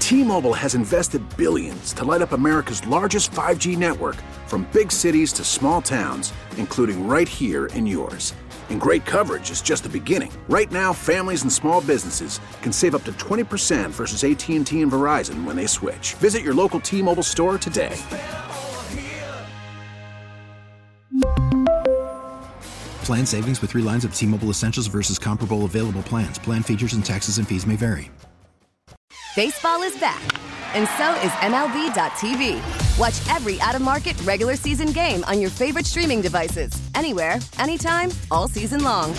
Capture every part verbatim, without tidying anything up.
T-Mobile has invested billions to light up America's largest five G network, from big cities to small towns, including right here in yours. And great coverage is just the beginning. Right now, families and small businesses can save up to twenty percent versus A T and T and Verizon when they switch. Visit your local T-Mobile store today. Plan savings with three lines of T-Mobile Essentials versus comparable available plans. Plan features and taxes and fees may vary. Baseball is back, and so is M L B dot T V. Watch every out-of-market regular season game on your favorite streaming devices, anywhere, anytime, all season long.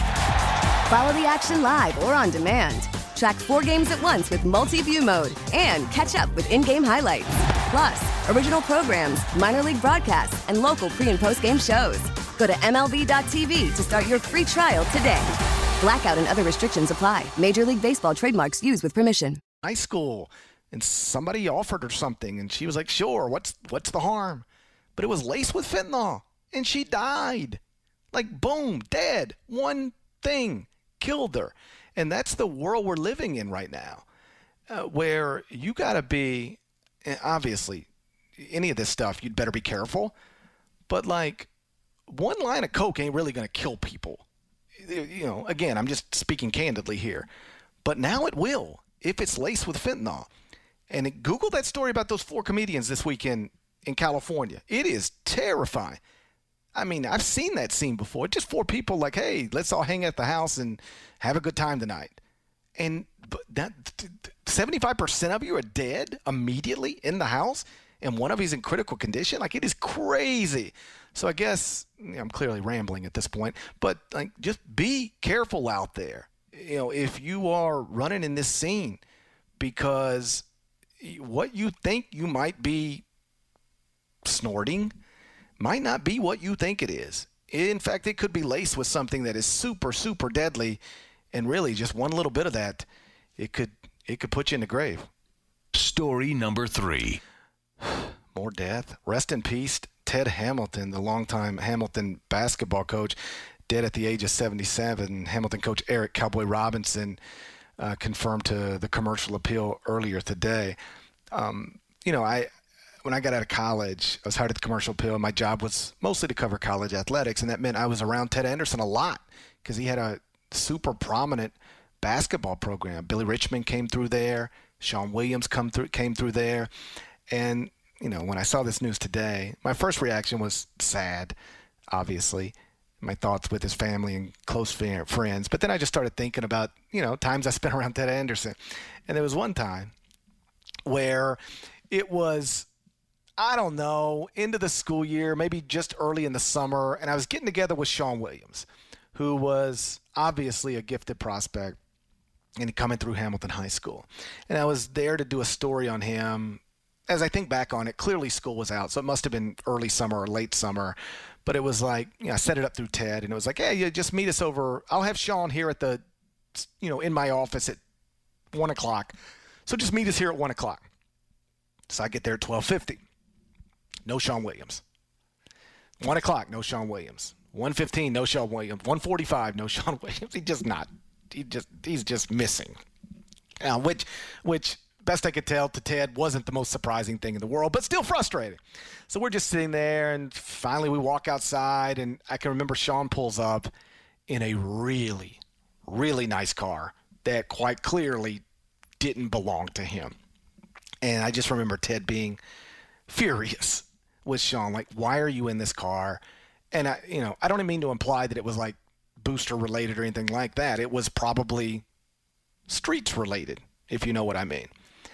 Follow the action live or on demand. Track four games at once with multi-view mode and catch up with in-game highlights. Plus, original programs, minor league broadcasts, and local pre- and post-game shows. Go to M L B dot T V to start your free trial today. Blackout and other restrictions apply. Major League Baseball trademarks used with permission. High school, and somebody offered her something, and she was like, sure, what's what's the harm? But it was laced with fentanyl, and she died. Like, boom, dead. One thing killed her. And that's the world we're living in right now, uh, where you got to be, obviously, any of this stuff, you'd better be careful. But, like, one line of coke ain't really going to kill people. You know, again, I'm just speaking candidly here. But now it will, if it's laced with fentanyl. And it, Google that story about those four comedians this weekend in California. It is terrifying. I mean, I've seen that scene before. Just four people like, hey, let's all hang at the house and have a good time tonight. And that seventy-five percent of you are dead immediately in the house, and one of you is in critical condition. Like, it is crazy. So I guess you know, I'm clearly rambling at this point, but like, just be careful out there. You know, if you are running in this scene, because what you think you might be snorting might not be what you think it is. In fact, it could be laced with something that is super, super deadly, and really just one little bit of that, it could it could put you in the grave. Story number three. More death. Rest in peace, Ted Hamilton, the longtime Hamilton basketball coach, dead at the age of seventy-seven. Hamilton coach Eric Cowboy Robinson uh, confirmed to the Commercial Appeal earlier today. Um, you know, I when I got out of college, I was hired at the Commercial Appeal. My job was mostly to cover college athletics, and that meant I was around Ted Anderson a lot because he had a super prominent basketball program. Billy Richmond came through there. Sean Williams come through came through there. And, you know, when I saw this news today, my first reaction was sad, obviously. My thoughts with his family and close friends. But then I just started thinking about, you know, times I spent around Ted Anderson. And there was one time where it was, I don't know, into the school year, maybe just early in the summer, and I was getting together with Sean Williams, who was obviously a gifted prospect and coming through Hamilton High School. And I was there to do a story on him. As I think back on it, clearly school was out, so it must have been early summer or late summer. But it was like, you know, I set it up through Ted, and it was like, hey, you just meet us over. I'll have Sean here at the, you know, in my office at one o'clock. So just meet us here at one o'clock. So I get there at twelve fifty. No Sean Williams. one o'clock, no Sean Williams. one fifteen, no Sean Williams. one forty-five, no Sean Williams. He just not. He just he's just missing. Uh, which, which, best I could tell, to Ted wasn't the most surprising thing in the world, but still frustrating. So we're just sitting there, and finally we walk outside, and I can remember Sean pulls up in a really, really nice car that quite clearly didn't belong to him. And I just remember Ted being furious with Sean, like, why are you in this car? And I, you know, I don't even mean to imply that it was like booster related or anything like that. It was probably streets related, if you know what I mean.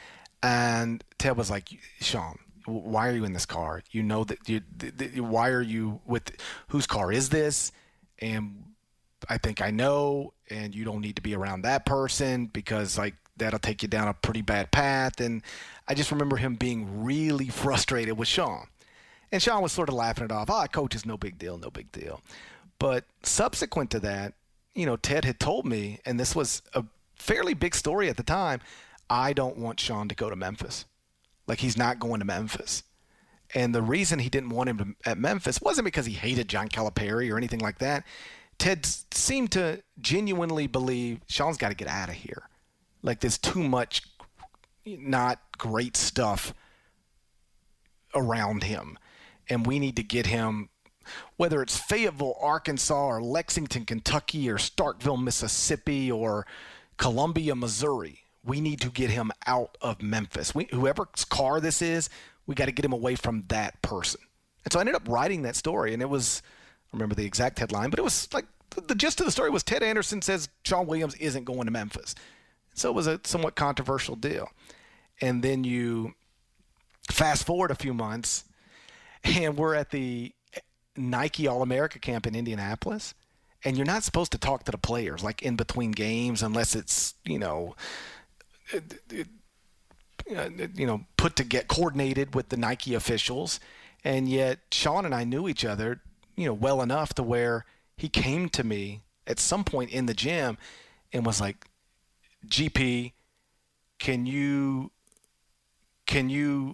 And Ted was like, Sean, why are you in this car? You know that you, th- th- why are you with, whose car is this? And I think I know, and you don't need to be around that person because like that'll take you down a pretty bad path. And I just remember him being really frustrated with Sean. And Sean was sort of laughing it off. Ah, oh, coach is no big deal, no big deal. But subsequent to that, you know, Ted had told me, and this was a fairly big story at the time, I don't want Sean to go to Memphis. Like, he's not going to Memphis. And the reason he didn't want him to, at Memphis wasn't because he hated John Calipari or anything like that. Ted seemed to genuinely believe Sean's got to get out of here. Like, there's too much not great stuff around him. And we need to get him, whether it's Fayetteville, Arkansas, or Lexington, Kentucky, or Starkville, Mississippi, or Columbia, Missouri, we need to get him out of Memphis. We, whoever's car this is, we got to get him away from that person. And so I ended up writing that story, and it was, I remember the exact headline, but it was like, the gist of the story was Ted Anderson says Sean Williams isn't going to Memphis. So it was a somewhat controversial deal. And then you fast forward a few months, and we're at the Nike All-America camp in Indianapolis, and you're not supposed to talk to the players, like in between games, unless it's, you know, it, it, you know, put to get coordinated with the Nike officials. And yet Sean and I knew each other, you know, well enough to where he came to me at some point in the gym and was like, G P, can you, can you,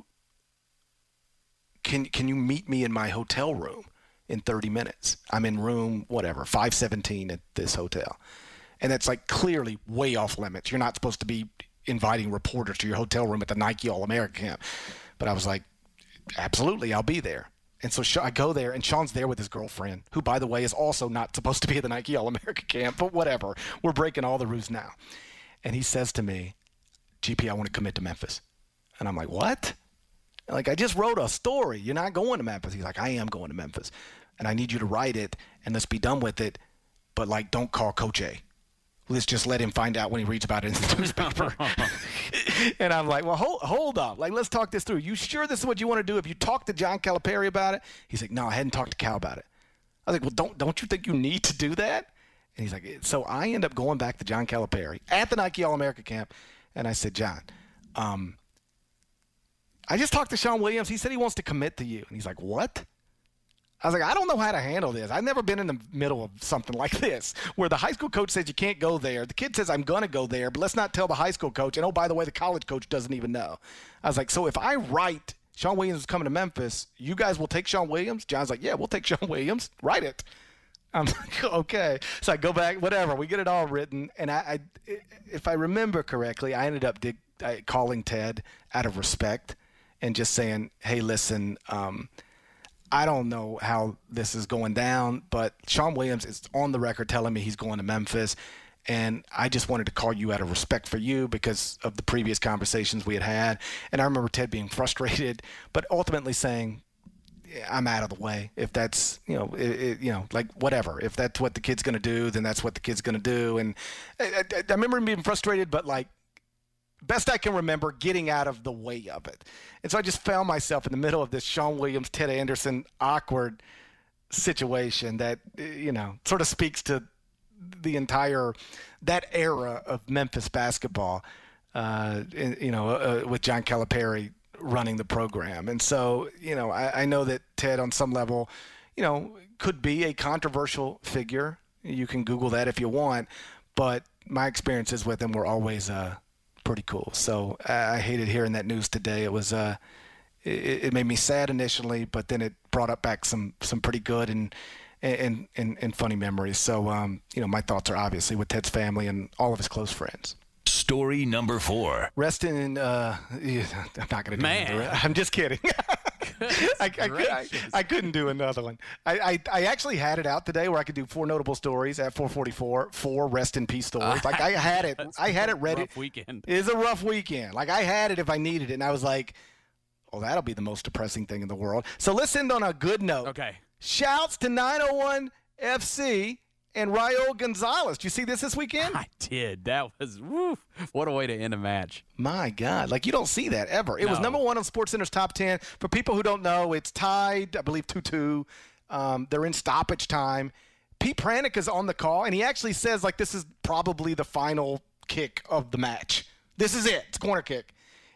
can, can you meet me in my hotel room in thirty minutes? I'm in room, whatever, five seventeen at this hotel. And that's like clearly way off limits. You're not supposed to be inviting reporters to your hotel room at the Nike All-America camp. But I was like, absolutely, I'll be there. And so I go there, and Sean's there with his girlfriend, who, by the way, is also not supposed to be at the Nike All-America camp, but whatever. We're breaking all the rules now. And he says to me, G P, I want to commit to Memphis. And I'm like, what? Like, I just wrote a story. You're not going to Memphis. He's like, I am going to Memphis. And I need you to write it, and let's be done with it. But, like, don't call Coach A. Let's just let him find out when he reads about it in the newspaper. And I'm like, well, hold, hold up. Like, let's talk this through. You sure this is what you want to do? If you talk to John Calipari about it? He's like, no, I hadn't talked to Cal about it. I was like, well, don't don't you think you need to do that? And he's like, so I end up going back to John Calipari at the Nike All-America camp. And I said, John, um, I just talked to Sean Williams. He said he wants to commit to you. And he's like, what? I was like, I don't know how to handle this. I've never been in the middle of something like this where the high school coach says you can't go there. The kid says I'm going to go there, but let's not tell the high school coach. And, oh, by the way, the college coach doesn't even know. I was like, so if I write Sean Williams is coming to Memphis, you guys will take Sean Williams? John's like, yeah, we'll take Sean Williams. Write it. I'm like, okay. So I go back, whatever. We get it all written. And I, I if I remember correctly, I ended up dig, I, calling Ted out of respect and just saying, hey, listen, um, I don't know how this is going down, but Sean Williams is on the record telling me he's going to Memphis, and I just wanted to call you out of respect for you because of the previous conversations we had had. And I remember Ted being frustrated, but ultimately saying, yeah, I'm out of the way. If that's, you know, it, it, you know, like whatever. If that's what the kid's going to do, then that's what the kid's going to do. And I, I, I remember him being frustrated, but like, best I can remember, getting out of the way of it. And so I just found myself in the middle of this Sean Williams, Ted Anderson awkward situation that, you know, sort of speaks to the entire, that era of Memphis basketball, uh, in, you know, uh, with John Calipari running the program. And so, you know, I, I know that Ted on some level, you know, could be a controversial figure. You can Google that if you want, but my experiences with him were always, uh, pretty cool. So I hated hearing that news today. It was uh, it, it made me sad initially, but then it brought up back some some pretty good and and and, and funny memories. So um, you know, my thoughts are obviously with Ted's family and all of his close friends. Story number four. Resting in, uh, I'm not going to do Man. another. I'm just kidding. I, I, I, I couldn't do another one. I, I, I actually had it out today where I could do four notable stories at four forty-four, four rest in peace stories. Like I had it, I had it ready. Rough weekend. It was a rough weekend. Like I had it if I needed it, and I was like, "Oh, that'll be the most depressing thing in the world." So let's end on a good note. Okay. Shouts to nine oh one F C and Raul Gonzalez. Did you see this this weekend? I did. That was, woo, what a way to end a match. My God. Like, you don't see that ever. It No. was number one on SportsCenter's top ten. For people who don't know, it's tied, I believe, two two. Um, they're in stoppage time. Pete Pranik is on the call, and he actually says, like, this is probably the final kick of the match. This is it. It's corner kick.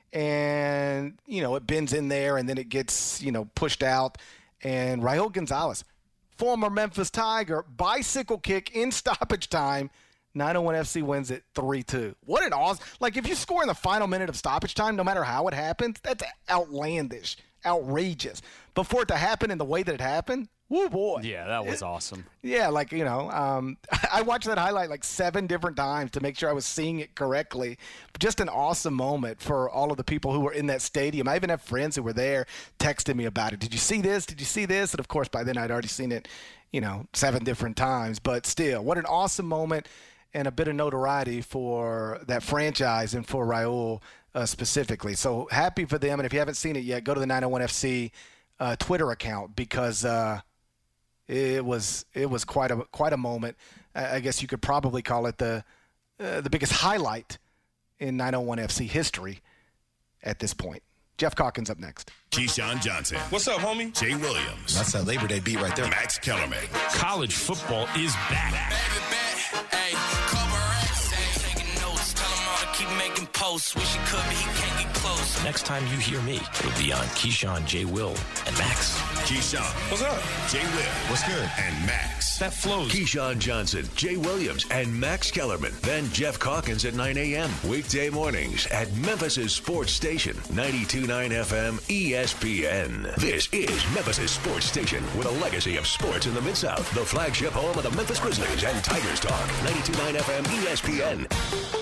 And, you know, it bends in there, and then it gets, you know, pushed out. And Raul Gonzalez, former Memphis Tiger, bicycle kick in stoppage time. nine oh one F C wins it three two. What an awesome – like, if you score in the final minute of stoppage time, no matter how it happens, that's outlandish, outrageous. But for it to happen in the way that it happened, woo boy. Yeah, that was awesome. Yeah, like, you know, um, I watched that highlight like seven different times to make sure I was seeing it correctly. Just an awesome moment for all of the people who were in that stadium. I even have friends who were there texting me about it. Did you see this? Did you see this? And, of course, by then I'd already seen it, you know, seven different times. But still, what an awesome moment and a bit of notoriety for that franchise and for Raul uh, specifically. So happy for them. And if you haven't seen it yet, go to the nine oh one F C uh, Twitter account because uh, – It was it was quite a quite a moment. I guess you could probably call it the uh, the biggest highlight in nine oh one F C history at this point. Jeff Calkins up next. Keyshawn Johnson. What's up, homie? Jay Williams. That's that Labor Day beat right there. Max Kellerman. College football is back. Baby, bet, hey, cover X, hey, taking notes, tell him all to keep making posts. Wish he could, but he can't get close. Next time you hear me, it'll be on Keyshawn, Jay Will, and Max. Keyshawn. What's up? Jay Will. What's good? And Max. That flows. Keyshawn Johnson, Jay Williams, and Max Kellerman. Then Jeff Calkins at nine a.m. Weekday mornings at Memphis' sports station, ninety-two point nine F M E S P N. This is Memphis' sports station with a legacy of sports in the Mid-South. The flagship home of the Memphis Grizzlies and Tigers talk, ninety-two point nine F M E S P N.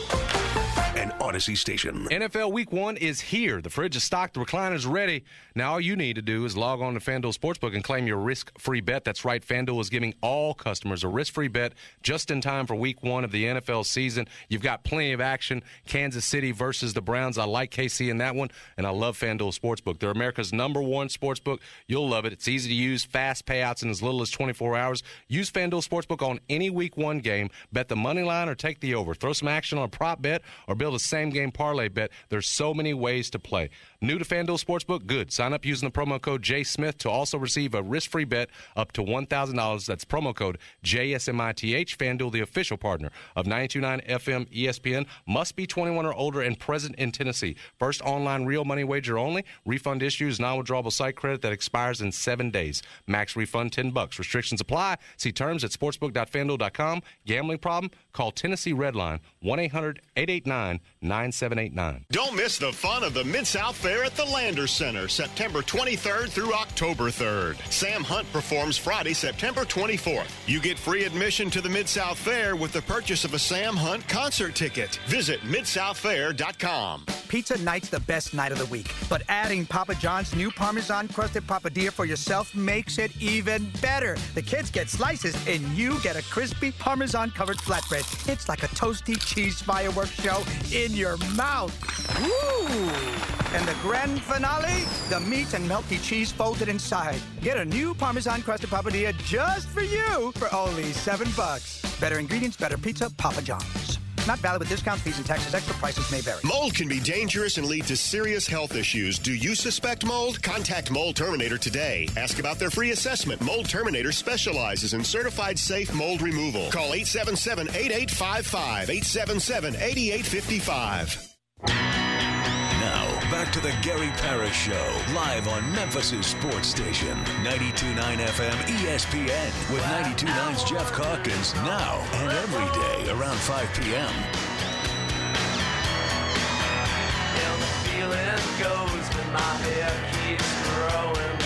An Odyssey station. N F L Week One is here. The fridge is stocked. The recliner's ready. Now all you need to do is log on to FanDuel Sportsbook and claim your risk-free bet. That's right. FanDuel is giving all customers a risk-free bet just in time for Week One of the N F L season. You've got plenty of action. Kansas City versus the Browns. I like K C in that one, and I love FanDuel Sportsbook. They're America's number one sportsbook. You'll love it. It's easy to use, fast payouts in as little as twenty-four hours. Use FanDuel Sportsbook on any Week One game. Bet the money line or take the over. Throw some action on a prop bet or build a same-game parlay bet. There's so many ways to play. New to FanDuel Sportsbook? Good. Sign up using the promo code J Smith to also receive a risk-free bet up to one thousand dollars. That's promo code J S M I T H. FanDuel, the official partner of ninety-two point nine F M E S P N. Must be twenty-one or older and present in Tennessee. First online real money wager only. Refund issues, non-withdrawable site credit that expires in seven days. Max refund ten bucks. Restrictions apply. See terms at sportsbook dot fan duel dot com. Gambling problem? Call Tennessee Redline one eight hundred eight eight nine nine seven eight nine. Don't miss the fun of the Mid-South Fair at the Landers Center, September twenty-third through October third. Sam Hunt performs Friday, September twenty-fourth. You get free admission to the Mid-South Fair with the purchase of a Sam Hunt concert ticket. Visit mid south fair dot com. Pizza night's the best night of the week, but adding Papa John's new Parmesan crusted papadilla for yourself makes it even better. The kids get slices, and you get a crispy Parmesan covered flatbread. It's like a toasty cheese fireworks show in your mouth. Woo! And the grand finale, the meat and melty cheese folded inside. Get a new Parmesan crusted papadilla just for you for only seven bucks. Better ingredients, better pizza, Papa John's. Not valid with discount fees and taxes. Extra prices may vary. Mold can be dangerous and lead to serious health issues. Do you suspect mold? Contact Mold Terminator today. Ask about their free assessment. Mold Terminator specializes in certified safe mold removal. Call eight seven seven, eight eight five five, eight seven seven, eight eight five five. Now, back to the Gary Parrish Show, live on Memphis' sports station, ninety-two point nine F M E S P N, with ninety-two point nine's Jeff Calkins, now and every day around five p.m. And the feeling goes when my hair keeps growing.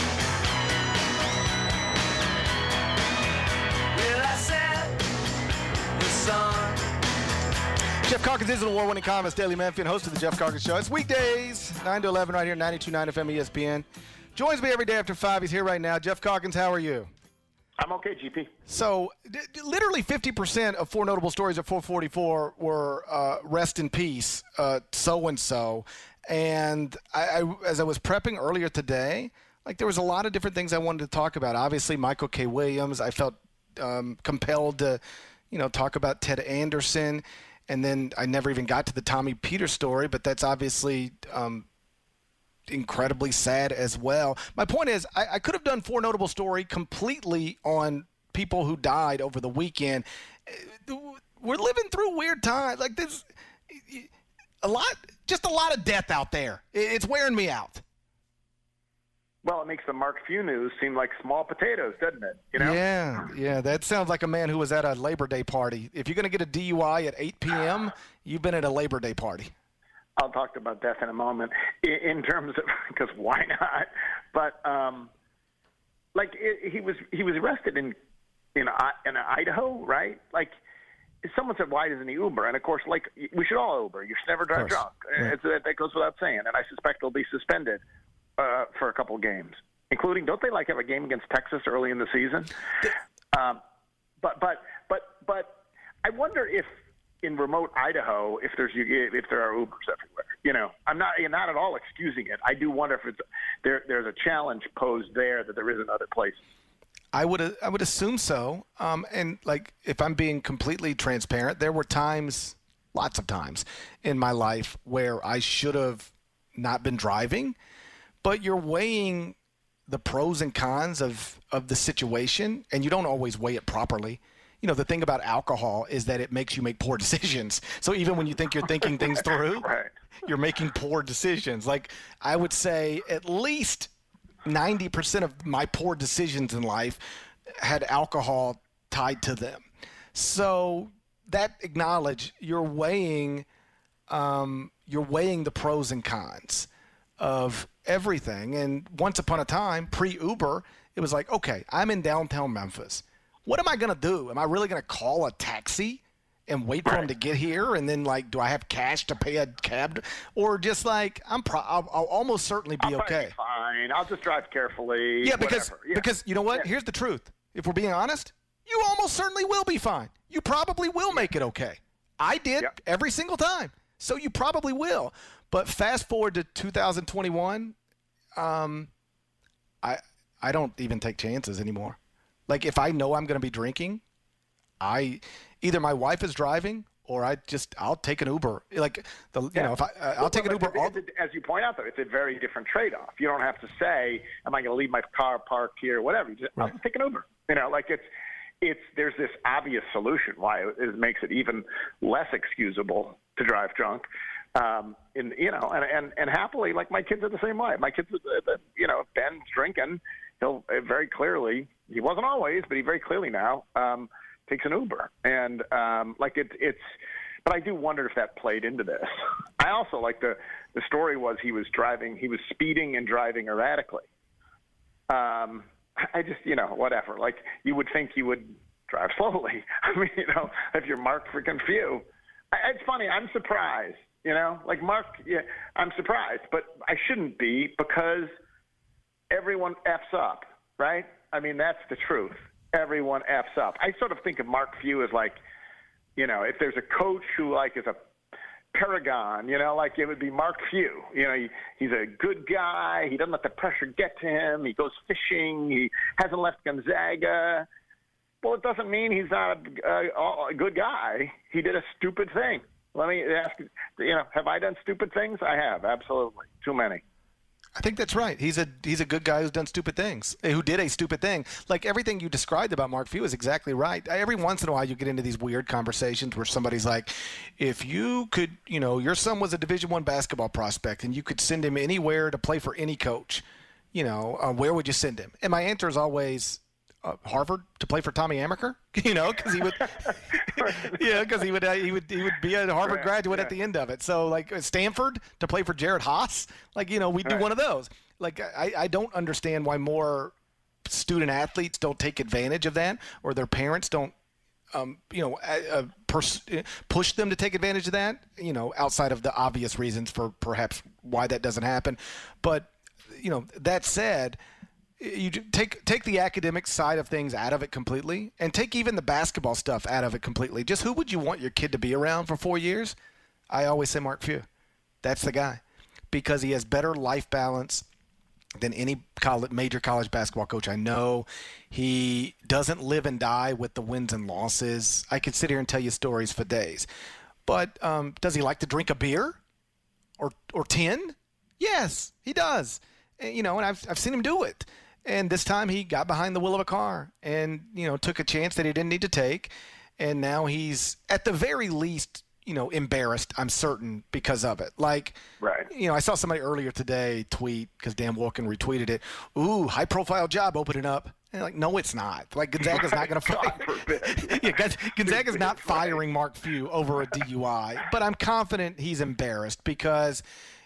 Well, I said the sun. Jeff Calkins is an award-winning columnist, Daily Memphian, host of the Jeff Calkins Show. It's weekdays, nine to eleven right here, ninety-two point nine F M E S P N. Joins me every day after five. He's here right now. Jeff Calkins, how are you? I'm okay, G P. So, d- d- literally fifty percent of four notable stories at four forty-four were uh, rest in peace, uh, so-and-so. And I, I, as I was prepping earlier today, like there was a lot of different things I wanted to talk about. Obviously, Michael K. Williams. I felt um, compelled to, you know, talk about Ted Anderson. And then I never even got to the Tommy Peters story, but that's obviously um, incredibly sad as well. My point is, I, I could have done four notable story completely on people who died over the weekend. We're living through weird times. Like this, a lot, just a lot of death out there. It's wearing me out. Well, it makes the Mark Few news seem like small potatoes, doesn't it? You know? Yeah, yeah. That sounds like a man who was at a Labor Day party. If you're going to get a D U I at eight p.m., you've been at a Labor Day party. I'll talk about death in a moment in, in terms of – because why not? But um, like it, he was he was arrested in in in Idaho, right? Like someone said, why doesn't he Uber? And of course, like we should all Uber. You should never drive drunk. Right. It's, that goes without saying. And I suspect he'll be suspended uh, for a couple of games, including don't they like have a game against Texas early in the season? Um, but but but but I wonder if in remote Idaho, if there's if there are Ubers everywhere. You know, I'm not I'm not at all excusing it. I do wonder if it's there. There's a challenge posed there that there is in other places. I would I would assume so. Um, and like if I'm being completely transparent, there were times, lots of times in my life where I should have not been driving, but you're weighing the pros and cons of, of the situation, and you don't always weigh it properly. You know, the thing about alcohol is that it makes you make poor decisions. So even when you think you're thinking things through, right. you're making poor decisions. Like I would say at least ninety percent of my poor decisions in life had alcohol tied to them. So that acknowledge you're weighing, um, you're weighing the pros and cons of everything. And once upon a time, pre-Uber, it was like, okay, I'm in downtown Memphis. What am I going to do? Am I really going to call a taxi and wait for him to get here? And then, like, do I have cash to pay a cab? Or just, like, I'm pro- I'll, I'll almost certainly be I'll okay. Be fine. I'll just drive carefully. Yeah, because, yeah. because you know what? Yeah. Here's the truth. If we're being honest, you almost certainly will be fine. You probably will make it okay. I did yep. every single time. So you probably will. But fast forward to two thousand twenty-one, um, I I don't even take chances anymore. Like if I know I'm going to be drinking, I either my wife is driving or I just I'll take an Uber. Like the you yeah. know if I uh, I'll well, take an Uber. It, all... it, as you point out, though, it's a very different trade-off. You don't have to say, "Am I going to leave my car parked here?" or whatever. You just, right. I'll just take an Uber. You know, like it's it's there's this obvious solution why it, it makes it even less excusable to drive drunk. Um, in you know, and, and and happily, like my kids are the same way. My kids, uh, you know, Ben's drinking. He'll uh, very clearly. He wasn't always, but he very clearly now um, takes an Uber, and um, like it, it's. But I do wonder if that played into this. I also like the the story was he was driving, he was speeding and driving erratically. Um, I just you know whatever. Like you would think you would drive slowly. I mean you know if you're marked freaking few. I, it's funny. I'm surprised. You know, like Mark, yeah, I'm surprised, but I shouldn't be because everyone F's up, right? I mean, that's the truth. Everyone F's up. I sort of think of Mark Few as like, you know, if there's a coach who like is a paragon, you know, like it would be Mark Few. You know, he, he's a good guy. He doesn't let the pressure get to him. He goes fishing. He hasn't left Gonzaga. Well, it doesn't mean he's not a, a, a good guy. He did a stupid thing. Let me ask you, you know, have I done stupid things? I have, absolutely. Too many. I think that's right. He's a he's a good guy who's done stupid things, who did a stupid thing. Like everything you described about Mark Few is exactly right. Every once in a while you get into these weird conversations where somebody's like, if you could, you know, your son was a Division One basketball prospect and you could send him anywhere to play for any coach, you know, uh, where would you send him? And my answer is always uh, Harvard to play for Tommy Amaker, you know, because he would, yeah, because he would uh, he would he would be a Harvard right, graduate yeah. at the end of it. So like Stanford to play for Jared Haas, like you know, we do right. one of those. Like I, I don't understand why more student athletes don't take advantage of that, or their parents don't, um, you know, uh, pers- push them to take advantage of that. You know, outside of the obvious reasons for perhaps why that doesn't happen. But you know, that said. You take take the academic side of things out of it completely, and take even the basketball stuff out of it completely. Just who would you want your kid to be around for four years? I always say Mark Few. That's the guy, because he has better life balance than any college, major college basketball coach I know. He doesn't live and die with the wins and losses. I could sit here and tell you stories for days. But um, does he like to drink a beer or or ten? Yes, he does. And, you know, and I've I've seen him do it. And this time he got behind the wheel of a car and, you know, took a chance that he didn't need to take. And now he's, at the very least, you know, embarrassed, I'm certain, because of it. Like, right. you know, I saw somebody earlier today tweet, because Dan Wolken retweeted it, ooh, high-profile job opening up. And like, no, it's not. Like, Gonzaga's not going to fire. yeah, Gonzaga's not firing Mark Few over a D U I. But I'm confident he's embarrassed because,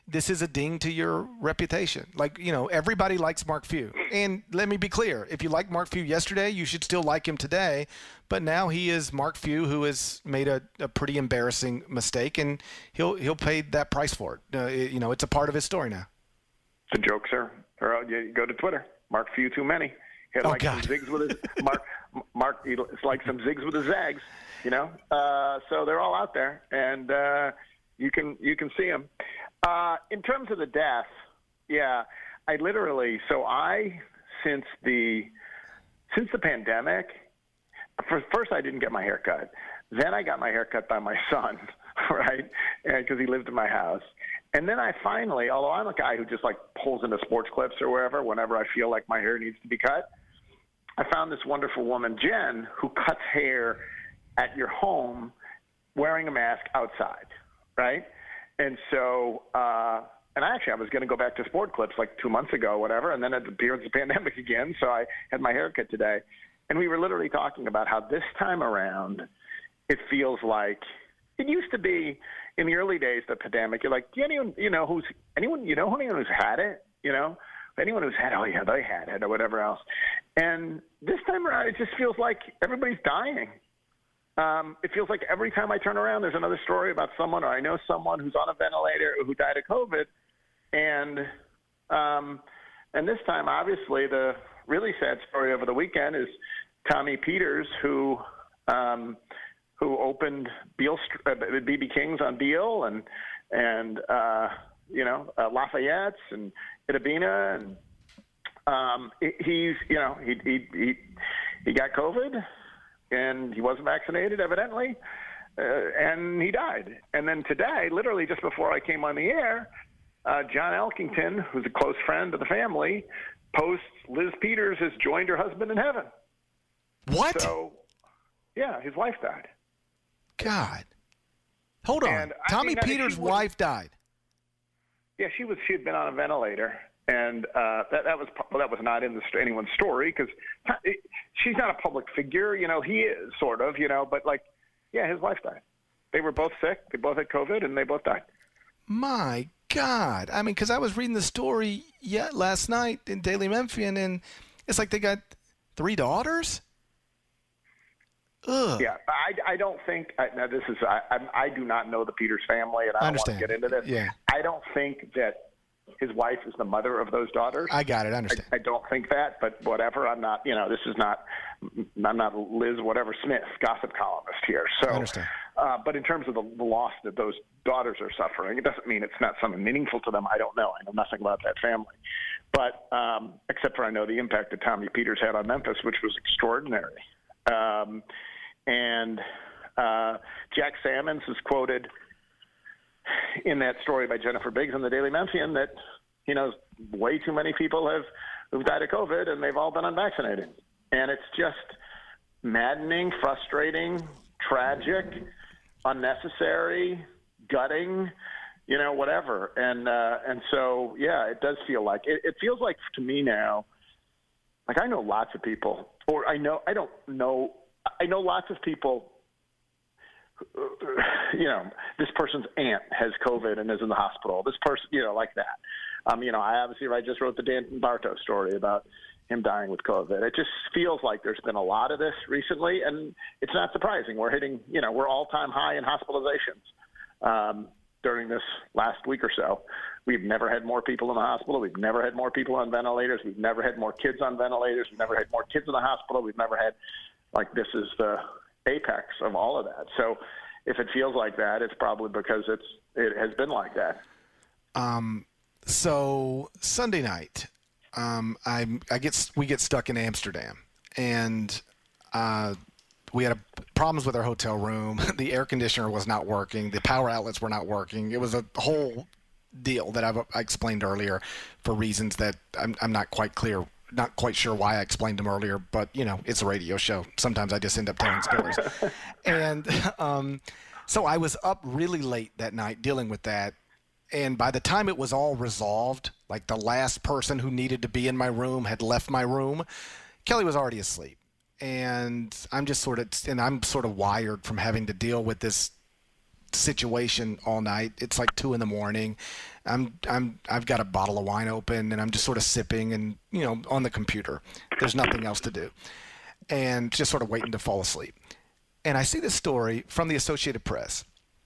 this is a ding to your reputation. Like, you know, everybody likes Mark Few. And let me be clear, if you liked Mark Few yesterday, you should still like him today. But now he is Mark Few, who has made a, a pretty embarrassing mistake, and he'll he'll pay that price for it. Uh, it. You know, it's a part of his story now. It's a joke, sir. Or you go to Twitter. Mark Few too many. He had oh, like God. some zigs with his Mark. Mark, it's like some zigs with his zags. You know, uh, so they're all out there, and uh, you can you can see them. Uh, in terms of the death, yeah, I literally. So I since the since the pandemic, for, first I didn't get my hair cut. Then I got my hair cut by my son, right? Because he lived in my house. And then I finally, although I'm a guy who just like pulls into sports clips or wherever whenever I feel like my hair needs to be cut, I found this wonderful woman, Jen, who cuts hair at your home wearing a mask outside, right? And so, uh, and I actually, I was going to go back to sport clips like two months ago, whatever, and then it appeared the pandemic again, so I had my haircut today. And we were literally talking about how this time around, it feels like it used to be in the early days of the pandemic. You're like, do anyone, you know, who's anyone, you know, anyone who's had it, you know, anyone who's had, oh yeah, they had it or whatever else. And this time around, it just feels like everybody's dying. Um, it feels like every time I turn around, there's another story about someone, or I know someone who's on a ventilator who died of COVID. And, um, and this time, obviously, the really sad story over the weekend is Tommy Peters, who, um, who opened Beale, uh, B B King's on Beale and, and, uh, you know, uh, Lafayette's and Itabina. And, um, he's, you know, he, he, he, he got COVID and he wasn't vaccinated evidently. Uh, and he died. And then today, literally just before I came on the air, uh, John Elkington, who's a close friend of the family, posts Liz Peters has joined her husband in heaven. What? So, yeah, his wife died. God. Hold on. And, Tommy I mean, Peters' wife died. Yeah, she was. She had been on a ventilator, and uh, that that was well, that was not in the, anyone's story because she's not a public figure. You know, he is sort of. You know, but like, yeah, his wife died. They were both sick. They both had COVID, and they both died. My God. I mean, because I was reading the story yet last night in Daily Memphian, and it's like they got three daughters. Ugh. Yeah, I, I don't think I, now this is I, I I do not know the Peters family, and I, I don't understand. want to get into this. Yeah. I don't think that his wife is the mother of those daughters. I got it. I understand. I, I don't think that, but whatever. I'm not. You know, this is not. I'm not Liz whatever Smith, gossip columnist here. So, I understand. Uh, but in terms of the, the loss that those daughters are suffering, it doesn't mean it's not something meaningful to them. I don't know. I know nothing about that family, but um, except for I know the impact that Tommy Peters had on Memphis, which was extraordinary. Um, And uh, Jack Sammons is quoted in that story by Jennifer Biggs in the Daily Memphian that, you know, way too many people have who've died of COVID and they've all been unvaccinated. And it's just maddening, frustrating, tragic, unnecessary, gutting, you know, whatever. And uh, and so, yeah, it does feel like it, it feels like to me now, like I know lots of people, or I know I don't know. I know lots of people, you know, this person's aunt has COVID and is in the hospital. This person, you know, like that. Um, you know, I obviously I just wrote the Dan Bartow story about him dying with COVID. It just feels like there's been a lot of this recently, and it's not surprising. We're hitting, you know, we're all-time high in hospitalizations um, during this last week or so. We've never had more people in the hospital. We've never had more people on ventilators. We've never had more kids on ventilators. We've never had more kids in the hospital. We've never had Like this is the apex of all of that. So if it feels like that, it's probably because it's it has been like that. Um. So Sunday night, um, I I get we get stuck in Amsterdam, and uh, we had a, problems with our hotel room. The air conditioner was not working. The power outlets were not working. It was a whole deal that I've I explained earlier for reasons that I'm I'm not quite clear. Not quite sure why I explained them earlier, but, you know, it's a radio show. Sometimes I just end up telling stories. And um, so I was up really late that night dealing with that. And by the time it was all resolved, like the last person who needed to be in my room had left my room, Kelly was already asleep. And I'm just sort of, and I'm sort of wired from having to deal with this situation all night. It's like two in the morning. I'm I'm I've got a bottle of wine open and I'm just sort of sipping and you know on the computer. There's nothing else to do, and just sort of waiting to fall asleep. And I see this story from the Associated Press,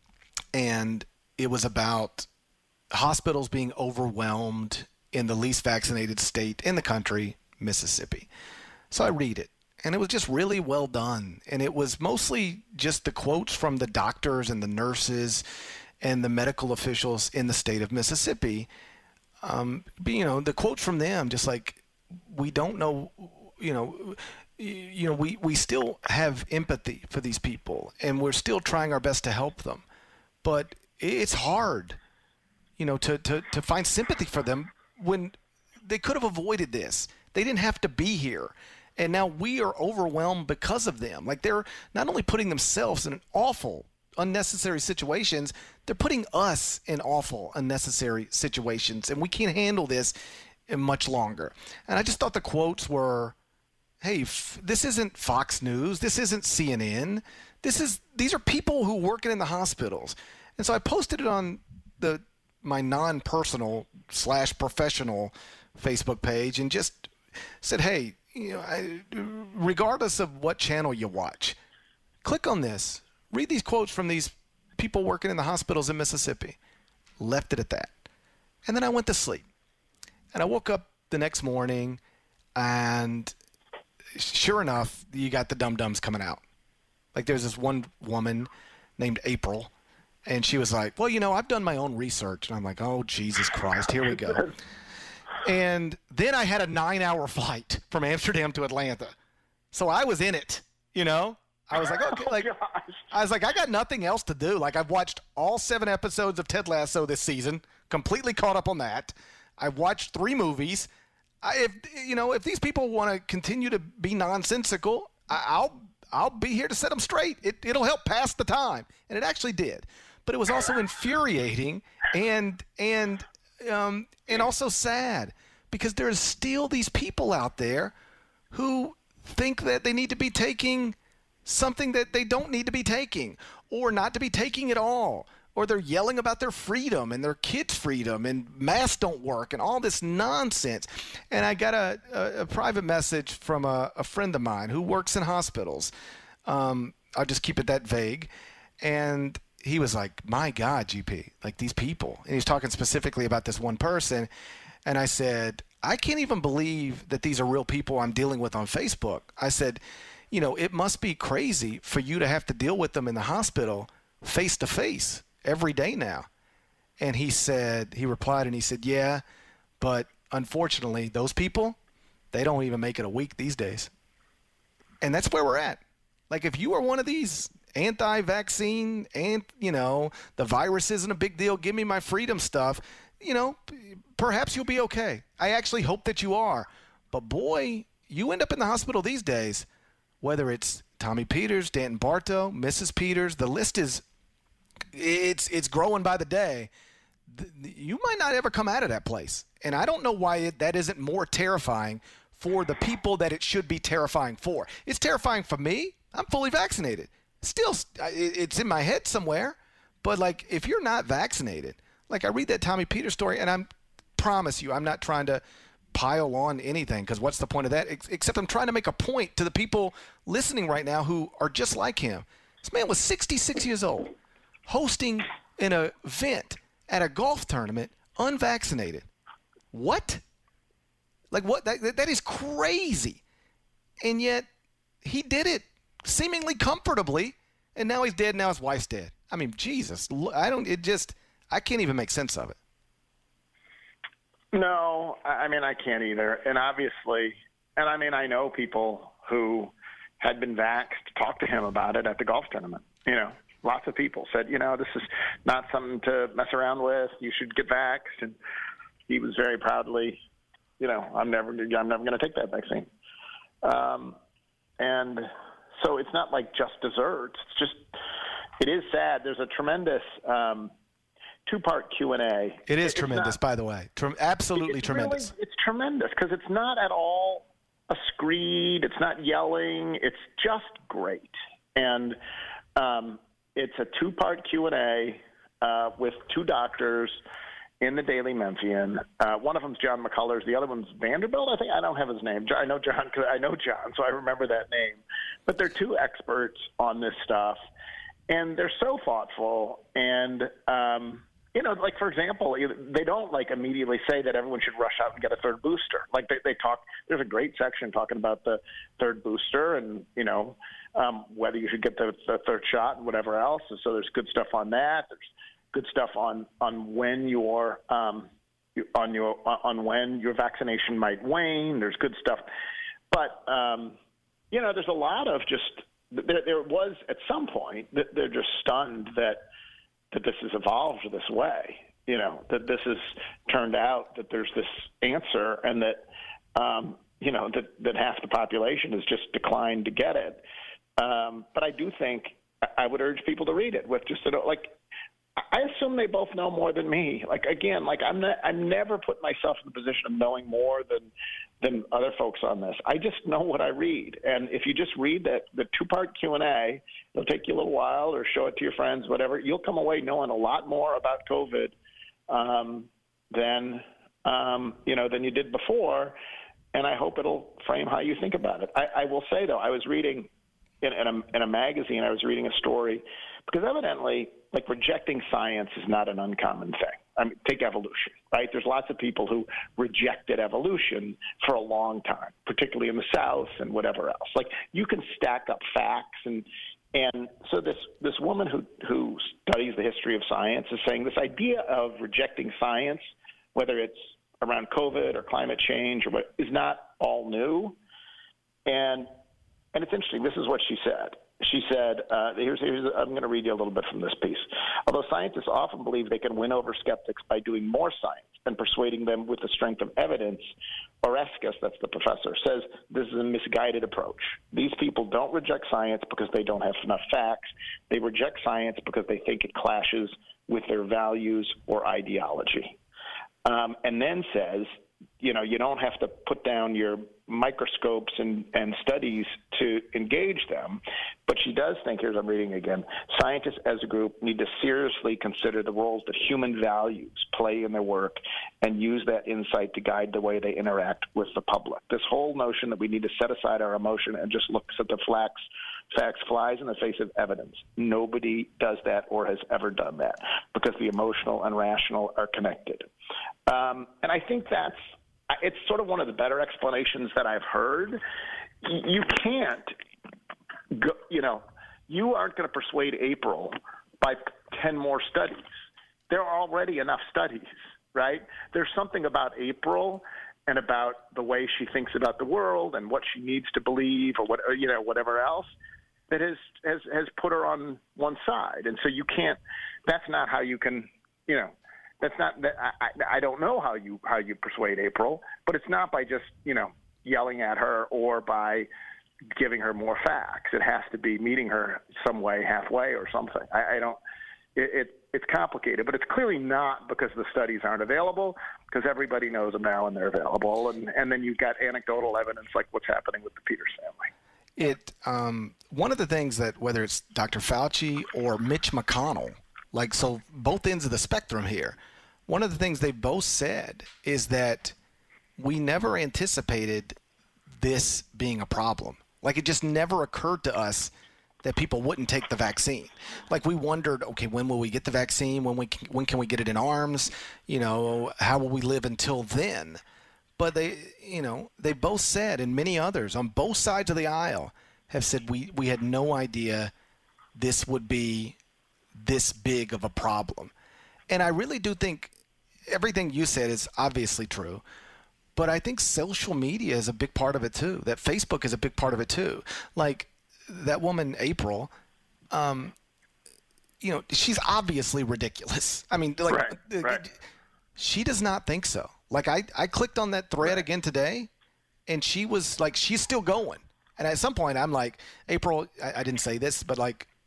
and it was about hospitals being overwhelmed in the least vaccinated state in the country, Mississippi. So I read it. And it was just really well done. And it was mostly just the quotes from the doctors and the nurses and the medical officials in the state of Mississippi. Um, you know, the quotes from them, just like, we don't know, you know, you know, we, we still have empathy for these people and we're still trying our best to help them. But it's hard, you know, to, to, to find sympathy for them when they could have avoided this. They didn't have to be here. And now we are overwhelmed because of them. Like, they're not only putting themselves in awful, unnecessary situations, they're putting us in awful, unnecessary situations. And we can't handle this much longer. And I just thought the quotes were, hey, f- this isn't Fox News. This isn't C N N. This is, these are people who work in the hospitals. And so I posted it on the my non-personal slash professional Facebook page and just said, hey, you know, I, regardless of what channel you watch, click on this, read these quotes from these people working in the hospitals in Mississippi. Left it at that. And then I went to sleep. And I woke up the next morning, and sure enough, you got the dum-dums coming out. Like, there's this one woman named April, and she was like, well, you know, I've done my own research. And I'm like, oh, Jesus Christ, here we go. And then I had a nine-hour flight from Amsterdam to Atlanta. So I was in it, you know? I was like, okay, like, I was like, I got nothing else to do. Like, I've watched all seven episodes of Ted Lasso this season, completely caught up on that. I've watched three movies. I, if you know, if these people want to continue to be nonsensical, I, I'll I'll be here to set them straight. It, it'll help pass the time, and it actually did. But it was also infuriating and and um, and also sad, because there's still these people out there who think that they need to be taking something that they don't need to be taking, or not to be taking at all, or they're yelling about their freedom and their kids' freedom and masks don't work and all this nonsense. And I got a, a, a private message from a, a friend of mine who works in hospitals. Um, I'll just keep it that vague. And he was like, my God, G P, like these people. And he's talking specifically about this one person. And I said, I can't even believe that these are real people I'm dealing with on Facebook. I said, you know, it must be crazy for you to have to deal with them in the hospital face to face every day now. And he said, he replied and he said, yeah, but unfortunately, those people, they don't even make it a week these days. And that's where we're at. Like, if you are one of these anti-vaccine, and you know, the virus isn't a big deal, give me my freedom stuff, you know, perhaps you'll be okay. I actually hope that you are. But boy, you end up in the hospital these days, whether it's Tommy Peters, Danton Bartow, Missus Peters, the list is, it's it's growing by the day. You might not ever come out of that place. And I don't know why it, that isn't more terrifying for the people that it should be terrifying for. It's terrifying for me. I'm fully vaccinated. Still, it's in my head somewhere. But, like, if you're not vaccinated, like, I read that Tommy Peters story, and I promise you, I'm not trying to pile on anything, because what's the point of that? Except I'm trying to make a point to the people listening right now who are just like him. This man was sixty-six years old, hosting an event at a golf tournament, unvaccinated. What? Like, what? That, that is crazy. And yet, he did it seemingly comfortably, and now he's dead, now his wife's dead. I mean, Jesus, I don't, it just, I can't even make sense of it. No, I mean, I can't either. And obviously, and I mean, I know people who had been vaxxed, talked to him about it at the golf tournament. You know, lots of people said, you know, this is not something to mess around with. You should get vaxxed. And he was very proudly, you know, I'm never, I'm never going to take that vaccine. Um, and so it's not like just desserts. It's just, it is sad. There's a tremendous um, two-part Q and A. It is it's tremendous, not, by the way. Tre- absolutely it's tremendous. Really, it's tremendous because it's not at all a screed. It's not yelling. It's just great. And um, it's a two-part Q and A uh, with two doctors in the Daily Memphian. Uh, one of them's John McCullers. The other one's Vanderbilt, I think. I don't have his name. I know John. I know John, so I remember that name. But they're two experts on this stuff, and they're so thoughtful. And um, you know, like for example, they don't like immediately say that everyone should rush out and get a third booster. Like they, they talk. There's a great section talking about the third booster, and you know, um, whether you should get the, the third shot and whatever else. And so there's good stuff on that. There's good stuff on on when your um, on your on when your vaccination might wane. There's good stuff, but um, you know, there's a lot of just there, there was at some point that they're just stunned that that this has evolved this way. You know, that this has turned out that there's this answer, and that um, you know that that half the population has just declined to get it. Um, but I do think I would urge people to read it with just sort of like. I assume they both know more than me. Like again, like I'm not, I'm never put myself in the position of knowing more than than other folks on this. I just know what I read, and if you just read that the two-part Q and A, it'll take you a little while, or show it to your friends, whatever. You'll come away knowing a lot more about COVID um, than um, you know than you did before, and I hope it'll frame how you think about it. I, I will say though, I was reading in, in a in a magazine. I was reading a story because evidently, like rejecting science is not an uncommon thing. I mean, take evolution, right? There's lots of people who rejected evolution for a long time, particularly in the South and whatever else. Like you can stack up facts, and and so this this woman who who studies the history of science is saying this idea of rejecting science, whether it's around COVID or climate change or what, is not all new. And and it's interesting. This is what she said. She said, uh, here's, here's, I'm going to read you a little bit from this piece. Although scientists often believe they can win over skeptics by doing more science and persuading them with the strength of evidence, Oreskes, that's the professor, says this is a misguided approach. These people don't reject science because they don't have enough facts. They reject science because they think it clashes with their values or ideology. Um, and then says, you know, you don't have to put down your microscopes and, and studies to engage them. But she does think, here's I'm reading again, scientists as a group need to seriously consider the roles that human values play in their work and use that insight to guide the way they interact with the public. This whole notion that we need to set aside our emotion and just look at the facts, facts flies in the face of evidence. Nobody does that or has ever done that because the emotional and rational are connected. Um, and I think that's, it's sort of one of the better explanations that I've heard. You can't, go, you know, you aren't going to persuade April by ten more studies. There are already enough studies, right? There's something about April and about the way she thinks about the world and what she needs to believe or what, or, you know, whatever else that has, has, has put her on one side. And so you can't, that's not how you can, you know, That's not that I, I don't know how you how you persuade April, but it's not by just, you know, yelling at her or by giving her more facts. It has to be meeting her some way, halfway or something. I, I don't. It, it it's complicated, but it's clearly not because the studies aren't available, because everybody knows them now and they're available, and and then you've got anecdotal evidence like what's happening with the Peters family. It um, one of the things that whether it's Doctor Fauci or Mitch McConnell. Like, so both ends of the spectrum here. One of the things they both said is that we never anticipated this being a problem. Like, it just never occurred to us that people wouldn't take the vaccine. Like, we wondered, okay, when will we get the vaccine? When we can, when can we get it in arms? You know, how will we live until then? But they, you know, they both said, and many others on both sides of the aisle have said we, we had no idea this would be this big of a problem. And I really do think everything you said is obviously true, but I think social media is a big part of it too, that Facebook is a big part of it too. Like that woman, April, um, you know, she's obviously ridiculous. I mean, like right, right. she does not think so. Like I, I clicked on that thread right. again today and she was like, she's still going. And at some point I'm like, April, I, I didn't say this, but like,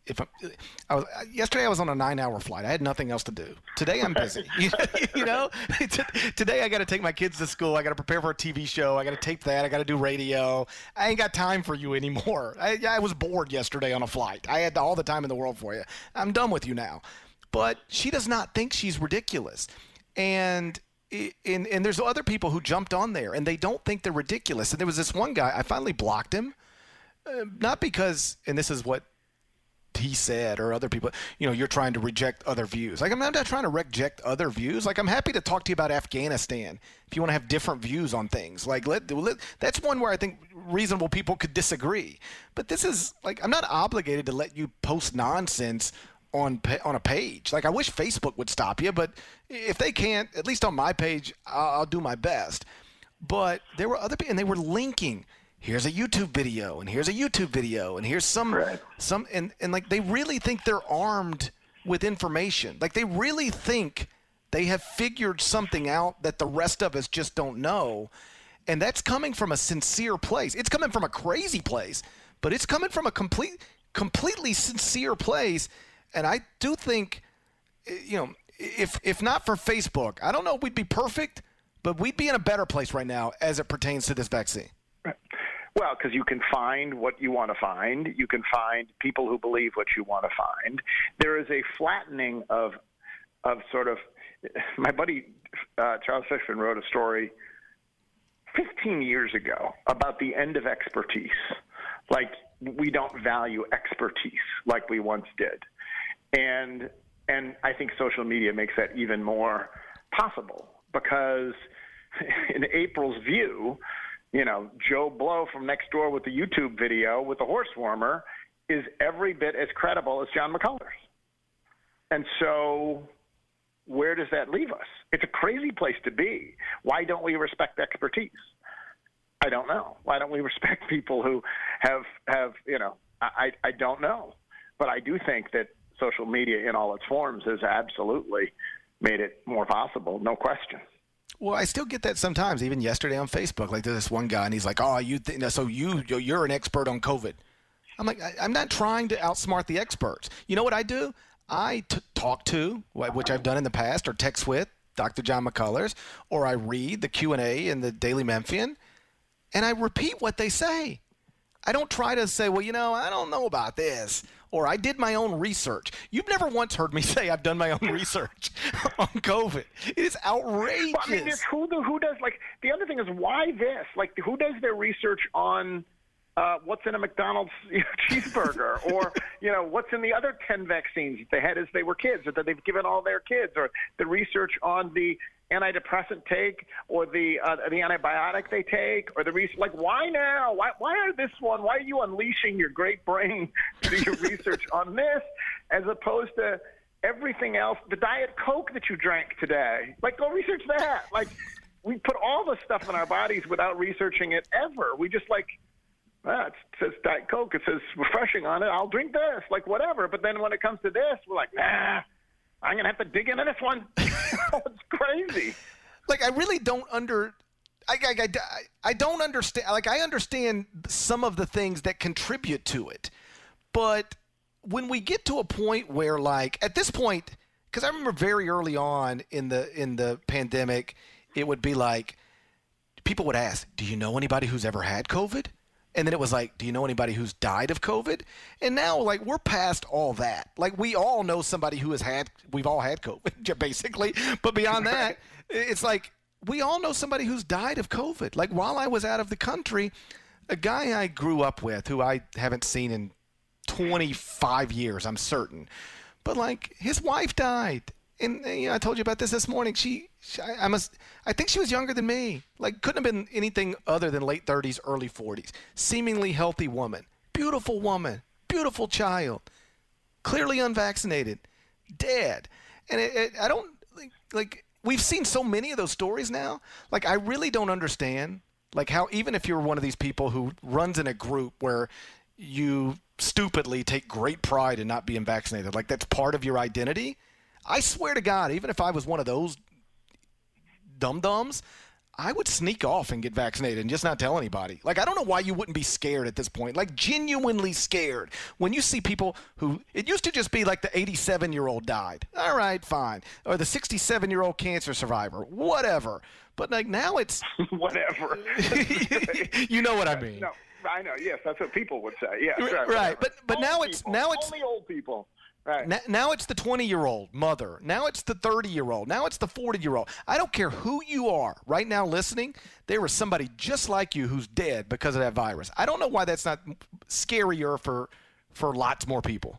if I'm, I was yesterday I was on a nine-hour flight. I had nothing else to do. Today I'm busy. you, you know, today I got to take my kids to school. I got to prepare for a T V show. I got to tape that. I got to do radio. I ain't got time for you anymore. I, I was bored yesterday on a flight. I had all the time in the world for you. I'm done with you now. But she does not think she's ridiculous, and. And, and there's other people who jumped on there, and they don't think they're ridiculous. And there was this one guy, I finally blocked him, uh, not because, and this is what he said or other people, you know, you're trying to reject other views. Like, I'm not trying to reject other views. Like, I'm happy to talk to you about Afghanistan if you want to have different views on things. Like, let, let that's one where I think reasonable people could disagree. But this is, like, I'm not obligated to let you post nonsense on on a page. Like, I wish Facebook would stop you, but if they can't, at least on my page, I'll, I'll do my best. But there were other people, and they were linking. Here's a YouTube video, and here's a YouTube video, and here's some right. some, and and like they really think they're armed with information. Like they really think they have figured something out that the rest of us just don't know, and that's coming from a sincere place. It's coming from a crazy place, but it's coming from a complete, completely sincere place. And I do think, you know, if if not for Facebook, I don't know if we'd be perfect, but we'd be in a better place right now as it pertains to this vaccine. Right. Well, because you can find what you want to find. You can find people who believe what you want to find. There is a flattening of of sort of – my buddy uh, Charles Fishman wrote a story fifteen years ago about the end of expertise. Like, we don't value expertise like we once did. And and I think social media makes that even more possible because in April's view, you know, Joe Blow from next door with the YouTube video with the horse warmer is every bit as credible as John McCullers. And so where does that leave us? It's a crazy place to be. Why don't we respect expertise? I don't know. Why don't we respect people who have, have you know, I, I don't know. But I do think that social media in all its forms has absolutely made it more possible, no question. Well, I still get that sometimes, even yesterday on Facebook. Like, there's this one guy, and he's like, oh, you th- so you, you're an expert on COVID. I'm like, I, I'm not trying to outsmart the experts. You know what I do? I t- talk to, which I've done in the past, or text with Doctor John McCullers, or I read the Q and A in the Daily Memphian, and I repeat what they say. I don't try to say, well, you know, I don't know about this, or I did my own research. You've never once heard me say I've done my own research on COVID. It is outrageous. Well, I mean, it's who, who does, like, the other thing is why this? Like, who does their research on uh, what's in a McDonald's you know, cheeseburger, or, you know, what's in the other ten vaccines they had as they were kids, or that they've given all their kids, or the research on the antidepressant take, or the uh, the antibiotic they take, or the research. Like, why now? Why why are this one? Why are you unleashing your great brain to do your research on this, as opposed to everything else? The Diet Coke that you drank today. Like, go research that. Like, we put all this stuff in our bodies without researching it ever. We just like, ah, it says Diet Coke. It says refreshing on it. I'll drink this. Like, whatever. But then when it comes to this, we're like, nah. I'm going to have to dig into this one. It's crazy. Like, I really don't under I, I, I, I don't understand. Like, I understand some of the things that contribute to it. But when we get to a point where, like, at this point, because I remember very early on in the in the pandemic, it would be like, people would ask, do you know anybody who's ever had COVID? And then it was like, do you know anybody who's died of COVID? And now, like, we're past all that. Like, we all know somebody who has had, we've all had COVID, basically. But beyond that, it's like, we all know somebody who's died of COVID. Like, while I was out of the country, a guy I grew up with who I haven't seen in twenty-five years, I'm certain. But, like, his wife died. And, you know, I told you about this this morning. She, she I, I must, I think she was younger than me. Like, couldn't have been anything other than late thirties, early forties. Seemingly healthy woman. Beautiful woman. Beautiful child. Clearly unvaccinated. Dead. And it, it, I don't, like, like, we've seen so many of those stories now. Like, I really don't understand, like, how even if you're one of these people who runs in a group where you stupidly take great pride in not being vaccinated, like, that's part of your identity. I swear to God, even if I was one of those dum-dums, I would sneak off and get vaccinated and just not tell anybody. Like, I don't know why you wouldn't be scared at this point. Like, genuinely scared. When you see people who, it used to just be like the eighty-seven-year-old died. All right, fine. Or the sixty-seven-year-old cancer survivor. Whatever. But, like, now it's... Whatever. You know what I mean. No, I know. Yes, that's what people would say. Yes, right. Right. But, but old now people. it's... now it's Only old people. Right. Now, now it's the twenty-year-old mother. Now it's the thirty-year-old. Now it's the forty-year-old. I don't care who you are right now listening. There is somebody just like you who's dead because of that virus. I don't know why that's not scarier for for lots more people.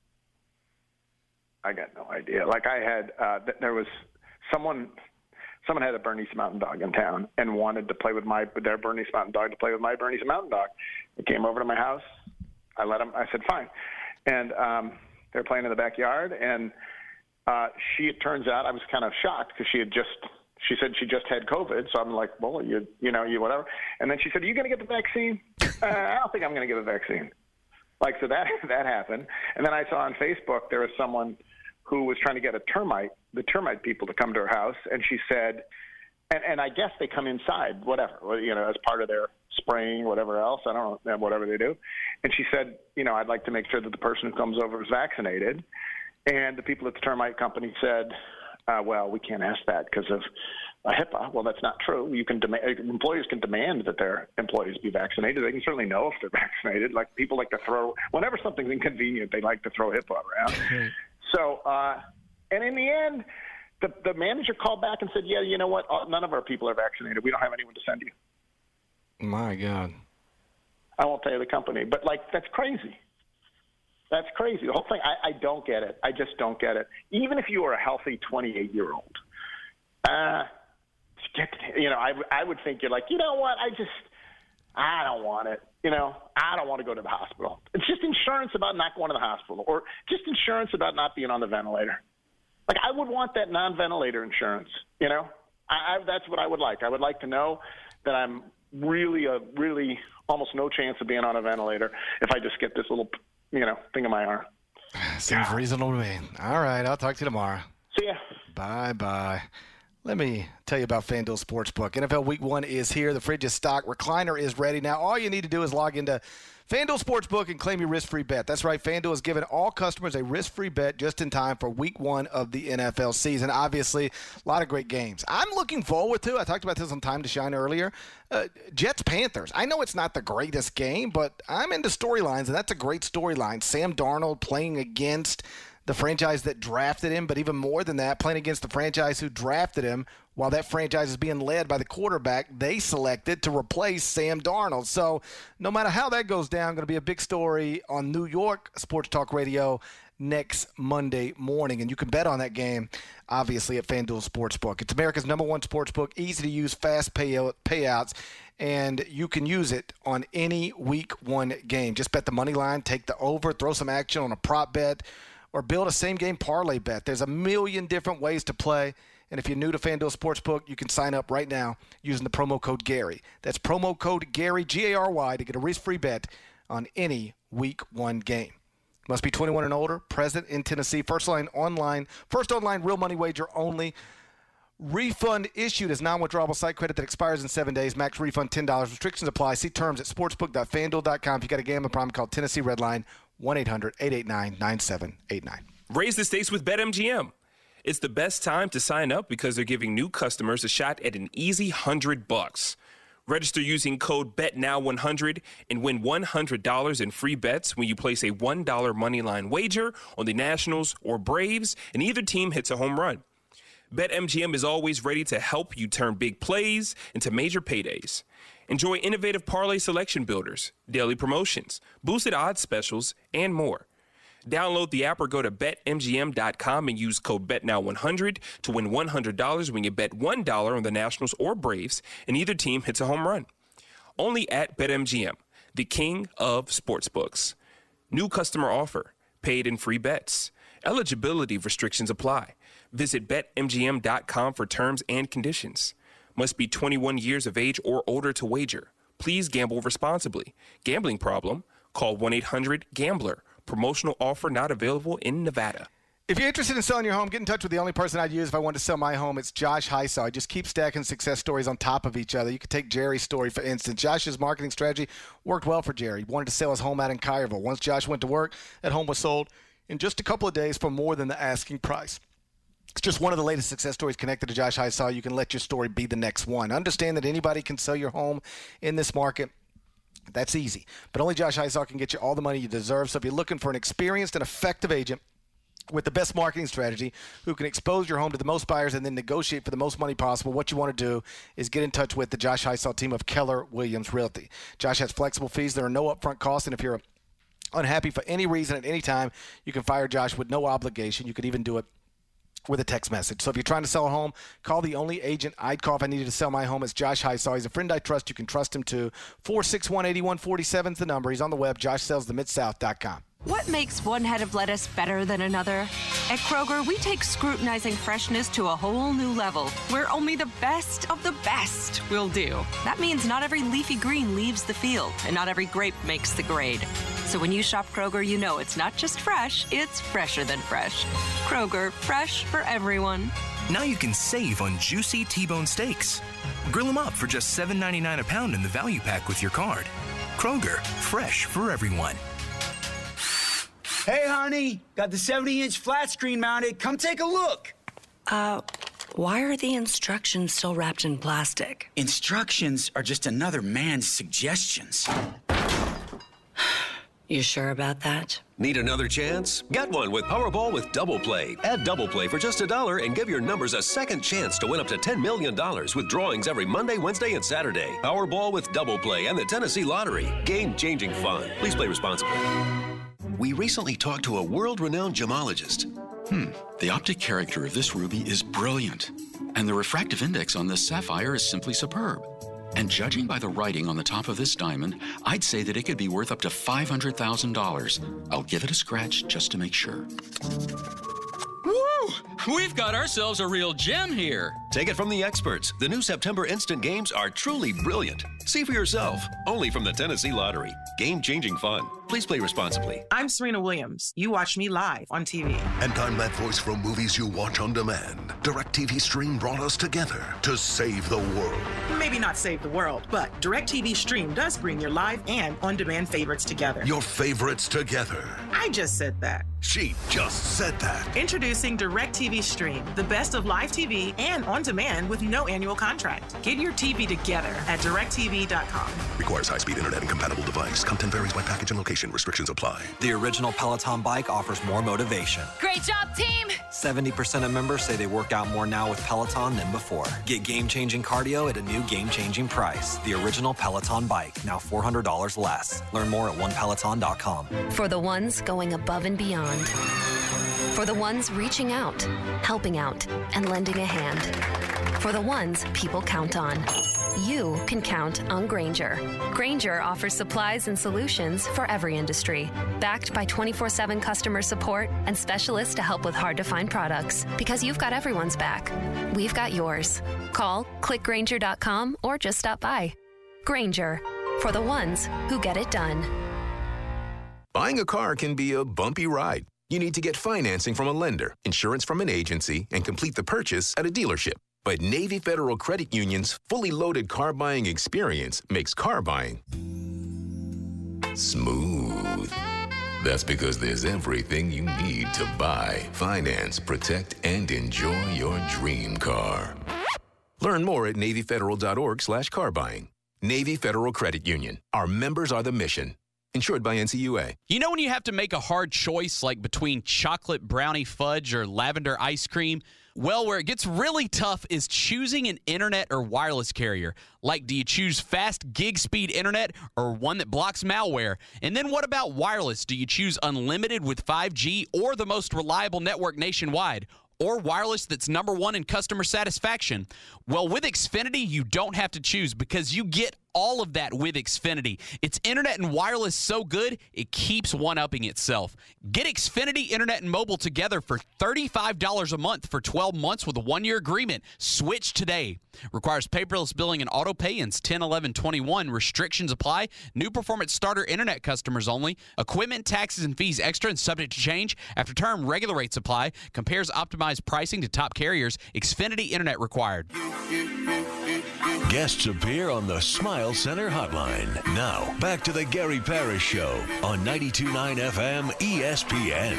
I got no idea. Like I had, uh, there was someone, someone had a Bernese Mountain Dog in town and wanted to play with my their Bernese Mountain Dog to play with my Bernese Mountain Dog. He came over to my house. I let him. I said fine, and. Um, They were playing in the backyard, and uh, she, it turns out, I was kind of shocked because she had just, she said she just had COVID. So I'm like, well, you, you know, you whatever. And then she said, are you going to get the vaccine? uh, I don't think I'm going to get the vaccine. Like, so that, that happened. And then I saw on Facebook there was someone who was trying to get a termite, the termite people to come to her house. And she said, and, and I guess they come inside, whatever, you know, as part of their spraying, whatever else. I don't know, whatever they do. And she said, you know, I'd like to make sure that the person who comes over is vaccinated. And the people at the termite company said, uh, well, we can't ask that because of a HIPAA. Well, that's not true. You can demand, employers can demand that their employees be vaccinated. They can certainly know if they're vaccinated. Like people like to throw, whenever something's inconvenient, they like to throw HIPAA around. So, uh, and in the end, the, the manager called back and said, yeah, you know what? None of our people are vaccinated. We don't have anyone to send you. My God. I won't tell you the company, but like that's crazy. That's crazy. The whole thing, I, I don't get it. I just don't get it. Even if you were a healthy twenty-eight-year-old, uh, get, you know, I, I would think you're like, you know what? I just, I don't want it. You know, I don't want to go to the hospital. It's just insurance about not going to the hospital, or just insurance about not being on the ventilator. Like I would want that non-ventilator insurance. You know, I, I, that's what I would like. I would like to know that I'm really a really almost no chance of being on a ventilator if I just get this little, you know, thing in my arm. Seems yeah. reasonable to me. All right, I'll talk to you tomorrow. See ya. Bye-bye. Let me tell you about FanDuel Sportsbook. N F L Week one is here. The fridge is stocked. Recliner is ready. Now, all you need to do is log into FanDuel Sportsbook and claim your risk-free bet. That's right. FanDuel has given all customers a risk-free bet just in time for week one of the N F L season. Obviously, a lot of great games. I'm looking forward to, I talked about this on Time to Shine earlier, uh, Jets-Panthers. I know it's not the greatest game, but I'm into storylines, and that's a great storyline. Sam Darnold playing against the franchise that drafted him, but even more than that, playing against the franchise who drafted him while that franchise is being led by the quarterback they selected to replace Sam Darnold. So no matter how that goes down, going to be a big story on New York Sports Talk Radio next Monday morning. And you can bet on that game, obviously, at FanDuel Sportsbook. It's America's number one sportsbook, easy to use, fast payout, payouts, and you can use it on any week one game. Just bet the money line, take the over, throw some action on a prop bet, or build a same-game parlay bet. There's a million different ways to play. And if you're new to FanDuel Sportsbook, you can sign up right now using the promo code Gary. That's promo code Gary, G A R Y, to get a risk-free bet on any week one game. Must be twenty-one and older, present in Tennessee. First line online, first online real money wager only. Refund issued as non-withdrawable site credit that expires in seven days. Max refund ten dollars. Restrictions apply. See terms at sportsbook dot fan duel dot com. If you got a gambling problem, call Tennessee Redline, one eight hundred eight eight nine nine seven eight nine. Raise the stakes with BetMGM. It's the best time to sign up because they're giving new customers a shot at an easy one hundred bucks. Register using code B E T N O W one hundred and win one hundred dollars in free bets when you place a one dollar moneyline wager on the Nationals or Braves and either team hits a home run. BetMGM is always ready to help you turn big plays into major paydays. Enjoy innovative parlay selection builders, daily promotions, boosted odds specials, and more. Download the app or go to bet M G M dot com and use code B E T N O W one hundred to win one hundred dollars when you bet one dollar on the Nationals or Braves and either team hits a home run. Only at BetMGM, the king of sportsbooks. New customer offer. Paid and free bets. Eligibility restrictions apply. Visit bet M G M dot com for terms and conditions. Must be twenty-one years of age or older to wager. Please gamble responsibly. Gambling problem? Call one eight hundred gambler. Promotional offer not available in Nevada. If you're interested in selling your home, get in touch with the only person I'd use if I wanted to sell my home. It's Josh Hysaw. Just keep stacking success stories on top of each other. You could take Jerry's story, for instance. Josh's marketing strategy worked well for Jerry. He wanted to sell his home out in Collierville. Once Josh went to work, that home was sold in just a couple of days for more than the asking price. It's just one of the latest success stories connected to Josh Hysaw. You can let your story be the next one. Understand that anybody can sell your home in this market. That's easy. But only Josh Hysaw can get you all the money you deserve. So if you're looking for an experienced and effective agent with the best marketing strategy who can expose your home to the most buyers and then negotiate for the most money possible, what you want to do is get in touch with the Josh Hysaw team of Keller Williams Realty. Josh has flexible fees. There are no upfront costs. And if you're unhappy for any reason at any time, you can fire Josh with no obligation. You could even do it with a text message. So if you're trying to sell a home, call the only agent I'd call if I needed to sell my home. It's Josh Hysaw. He's a friend I trust. You can trust him too. four six one, eight one four seven is the number. He's on the web, josh sells the mid south dot com. What makes one head of lettuce better than another? At Kroger, we take scrutinizing freshness to a whole new level, where only the best of the best will do. That means not every leafy green leaves the field, and not every grape makes the grade. So when you shop Kroger, you know it's not just fresh, it's fresher than fresh. Kroger, fresh for everyone. Now you can save on juicy T-bone steaks. Grill them up for just seven ninety-nine a pound in the value pack with your card. Kroger, fresh for everyone. Hey, honey, got the seventy inch flat screen mounted. Come take a look. Uh, why are the instructions still wrapped in plastic? Instructions are just another man's suggestions. You sure about that? Need another chance? Get one with Powerball with Double Play. Add Double Play for just a dollar and give your numbers a second chance to win up to ten million dollars with drawings every Monday, Wednesday, and Saturday. Powerball with Double Play and the Tennessee Lottery. Game-changing fun. Please play responsibly. We recently talked to a world-renowned gemologist. Hmm, the optic character of this ruby is brilliant, and the refractive index on this sapphire is simply superb. And judging by the writing on the top of this diamond, I'd say that it could be worth up to five hundred thousand dollars. I'll give it a scratch just to make sure. Woo! We've got ourselves a real gem here. Take it from the experts. The new September Instant Games are truly brilliant. See for yourself. Only from the Tennessee Lottery. Game-changing fun. Please play responsibly. I'm Serena Williams. You watch me live on T V. And I'm that voice from movies you watch on demand. DirecTV Stream brought us together to save the world. Maybe not save the world, but DirecTV Stream does bring your live and on-demand favorites together. Your favorites together. I just said that. She just said that. Introducing DirecTV Stream, the best of live T V and on-demand with no annual contract. Get your T V together at direct T V dot com. Requires high-speed internet and compatible device. Content varies by package and location. Restrictions apply. The original Peloton bike offers more motivation. Great job, team! seventy percent of members say they work out more now with Peloton than before. Get game-changing cardio at a new game-changing price. The original Peloton bike, now four hundred dollars less. Learn more at one peloton dot com. For the ones going above and beyond. For the ones reaching out, helping out, and lending a hand. For the ones people count on. You can count on Grainger. Grainger offers supplies and solutions for every industry, backed by twenty-four seven customer support and specialists to help with hard-to-find products. Because you've got everyone's back. We've got yours. Call, click Grainger dot com, or just stop by. Grainger, for the ones who get it done. Buying a car can be a bumpy ride. You need to get financing from a lender, insurance from an agency, and complete the purchase at a dealership. But Navy Federal Credit Union's fully loaded car buying experience makes car buying smooth. That's because there's everything you need to buy, finance, protect, and enjoy your dream car. Learn more at navy federal dot org slash car buying. Navy Federal Credit Union. Our members are the mission. Insured by N C U A. You know when you have to make a hard choice, like between chocolate brownie fudge or lavender ice cream? Well, where it gets really tough is choosing an internet or wireless carrier. Like, do you choose fast gig speed internet or one that blocks malware? And then what about wireless? Do you choose unlimited with five G or the most reliable network nationwide? Or wireless that's number one in customer satisfaction? Well, with Xfinity, you don't have to choose because you get all of that with Xfinity. It's internet and wireless so good, it keeps one-upping itself. Get Xfinity Internet and Mobile together for thirty-five dollars a month for twelve months with a one-year agreement. Switch today. Requires paperless billing and auto pay. Ends ten eleven twenty-one. Restrictions apply. New Performance Starter Internet customers only. Equipment, taxes, and fees extra and subject to change. After term, regular rates apply. Compares optimized pricing to top carriers. Xfinity Internet required. Guests appear on the Smile Center hotline. Now, back to the Gary Parrish Show on ninety-two point nine F M E S P N.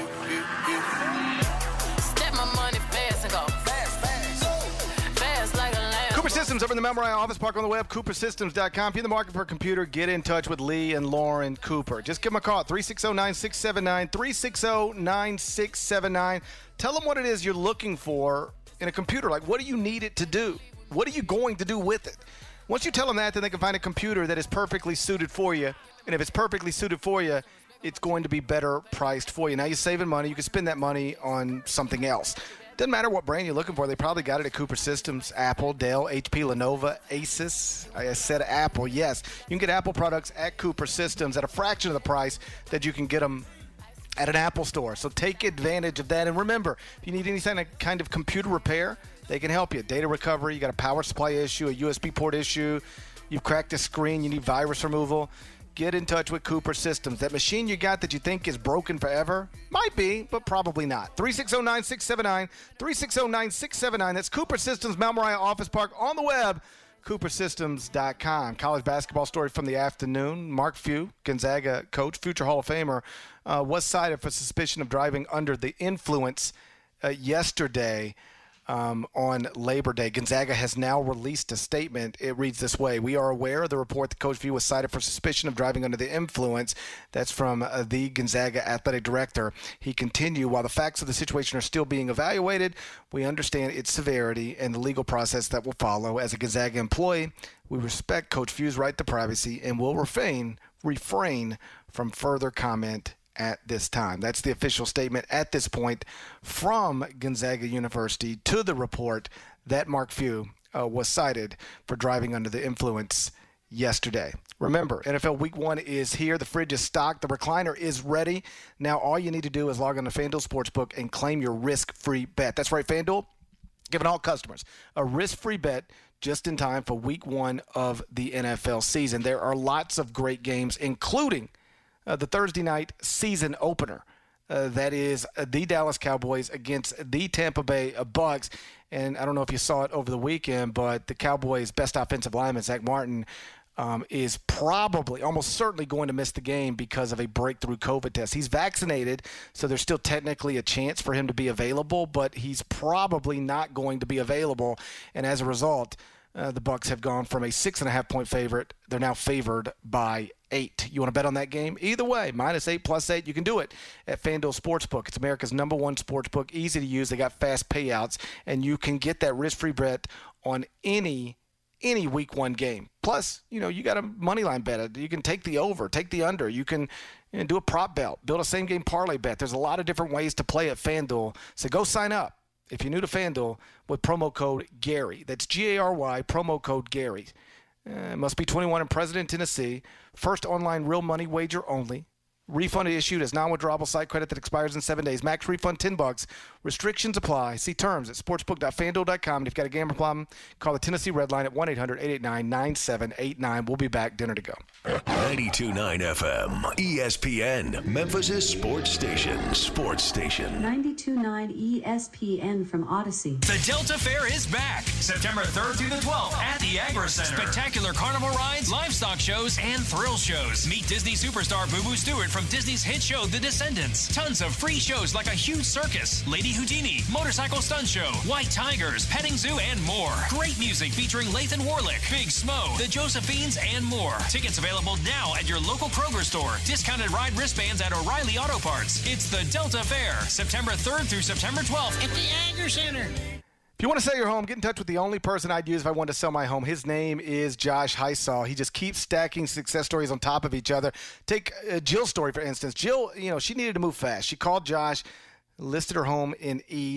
Step my money fast and go fast, fast, fast like a lamb. Cooper Systems over in the Memorial Office Park on the web, cooper systems dot com. If you're in the market for a computer, get in touch with Lee and Lauren Cooper. Just give them a call, three six zero, nine six seven nine, three six zero, nine six seven nine. Tell them what it is you're looking for in a computer. Like, what do you need it to do? What are you going to do with it? Once you tell them that, then they can find a computer that is perfectly suited for you. And if it's perfectly suited for you, it's going to be better priced for you. Now you're saving money. You can spend that money on something else. Doesn't matter what brand you're looking for. They probably got it at Cooper Systems, Apple, Dell, H P, Lenovo, Asus. I said Apple, yes. You can get Apple products at Cooper Systems at a fraction of the price that you can get them at an Apple store. So take advantage of that. And remember, if you need any kind of, kind of computer repair, they can help you. Data recovery, you got a power supply issue, a U S B port issue, you've cracked a screen, you need virus removal. Get in touch with Cooper Systems. That machine you got that you think is broken forever, might be, but probably not. three six zero, nine six seven nine, three six zero, nine six seven nine. That's Cooper Systems, Mount Moriah Office Park, on the web, cooper systems dot com. College basketball story from the afternoon. Mark Few, Gonzaga coach, future Hall of Famer, uh, was cited for suspicion of driving under the influence uh, yesterday. Um, on Labor Day. Gonzaga has now released a statement. It reads this way: we are aware of the report that Coach Few was cited for suspicion of driving under the influence. That's from uh, the Gonzaga athletic director. He continued, while the facts of the situation are still being evaluated, we understand its severity and the legal process that will follow. As a Gonzaga employee, we respect Coach Few's right to privacy and will refrain, refrain from further comment at this time. That's the official statement at this point from Gonzaga University to the report that Mark Few uh, was cited for driving under the influence yesterday. Remember, N F L Week one is here. The fridge is stocked. The recliner is ready. Now all you need to do is log on to FanDuel Sportsbook and claim your risk-free bet. That's right, FanDuel, giving all customers a risk-free bet just in time for Week one of the N F L season. There are lots of great games, including Uh, the Thursday night season opener. Uh, that is uh, the Dallas Cowboys against the Tampa Bay uh, Bucs. And I don't know if you saw it over the weekend, but the Cowboys' best offensive lineman, Zach Martin, um, is probably, almost certainly going to miss the game because of a breakthrough COVID test. He's vaccinated, so there's still technically a chance for him to be available, but he's probably not going to be available. And as a result, uh, the Bucs have gone from a six and a half point favorite. They're now favored by eight. You want to bet on that game? Either way, minus eight, plus eight, you can do it at FanDuel Sportsbook. It's America's number one sportsbook, easy to use. They got fast payouts, and you can get that risk-free bet on any any week one game. Plus, you know, you got a money line bet. You can take the over, take the under. You can you know, do a prop bet, build a same-game parlay bet. There's a lot of different ways to play at FanDuel. So go sign up, if you're new to FanDuel, with promo code Gary. That's G A R Y, promo code Gary. Uh, must be twenty-one and present in Tennessee. First online real money wager only. Refund issued as non-withdrawable site credit that expires in seven days. Max refund ten bucks. Restrictions apply. See terms at sportsbook dot fan duel dot com. And if you've got a gambling problem, call the Tennessee Red Line at one eight hundred, eight eight nine, nine seven eight nine. We'll be back. Dinner to go. ninety-two point nine F M, E S P N, Memphis' sports station. Sports station. ninety-two point nine E S P N from Odyssey. The Delta Fair is back. September third through the twelfth at the Agri Center. Spectacular carnival rides, livestock shows, and thrill shows. Meet Disney superstar Boo Boo Stewart from Disney's hit show, The Descendants. Tons of free shows like a huge circus, Lady Houdini, motorcycle stunt show, white tigers, petting zoo, and more. Great music featuring Lathan Warlick, Big Smo, the Josephines, and more. Tickets available now at your local Kroger store. Discounted ride wristbands at O'Reilly Auto Parts. It's the Delta Fair, September third through September twelfth at the Agri Center. If you want to sell your home, get in touch with the only person I'd use if I wanted to sell my home. His name is Josh Heisall. He just keeps stacking success stories on top of each other. Take uh, Jill's story, for instance. Jill, you know, she needed to move fast. She called Josh, listed her home in Eads.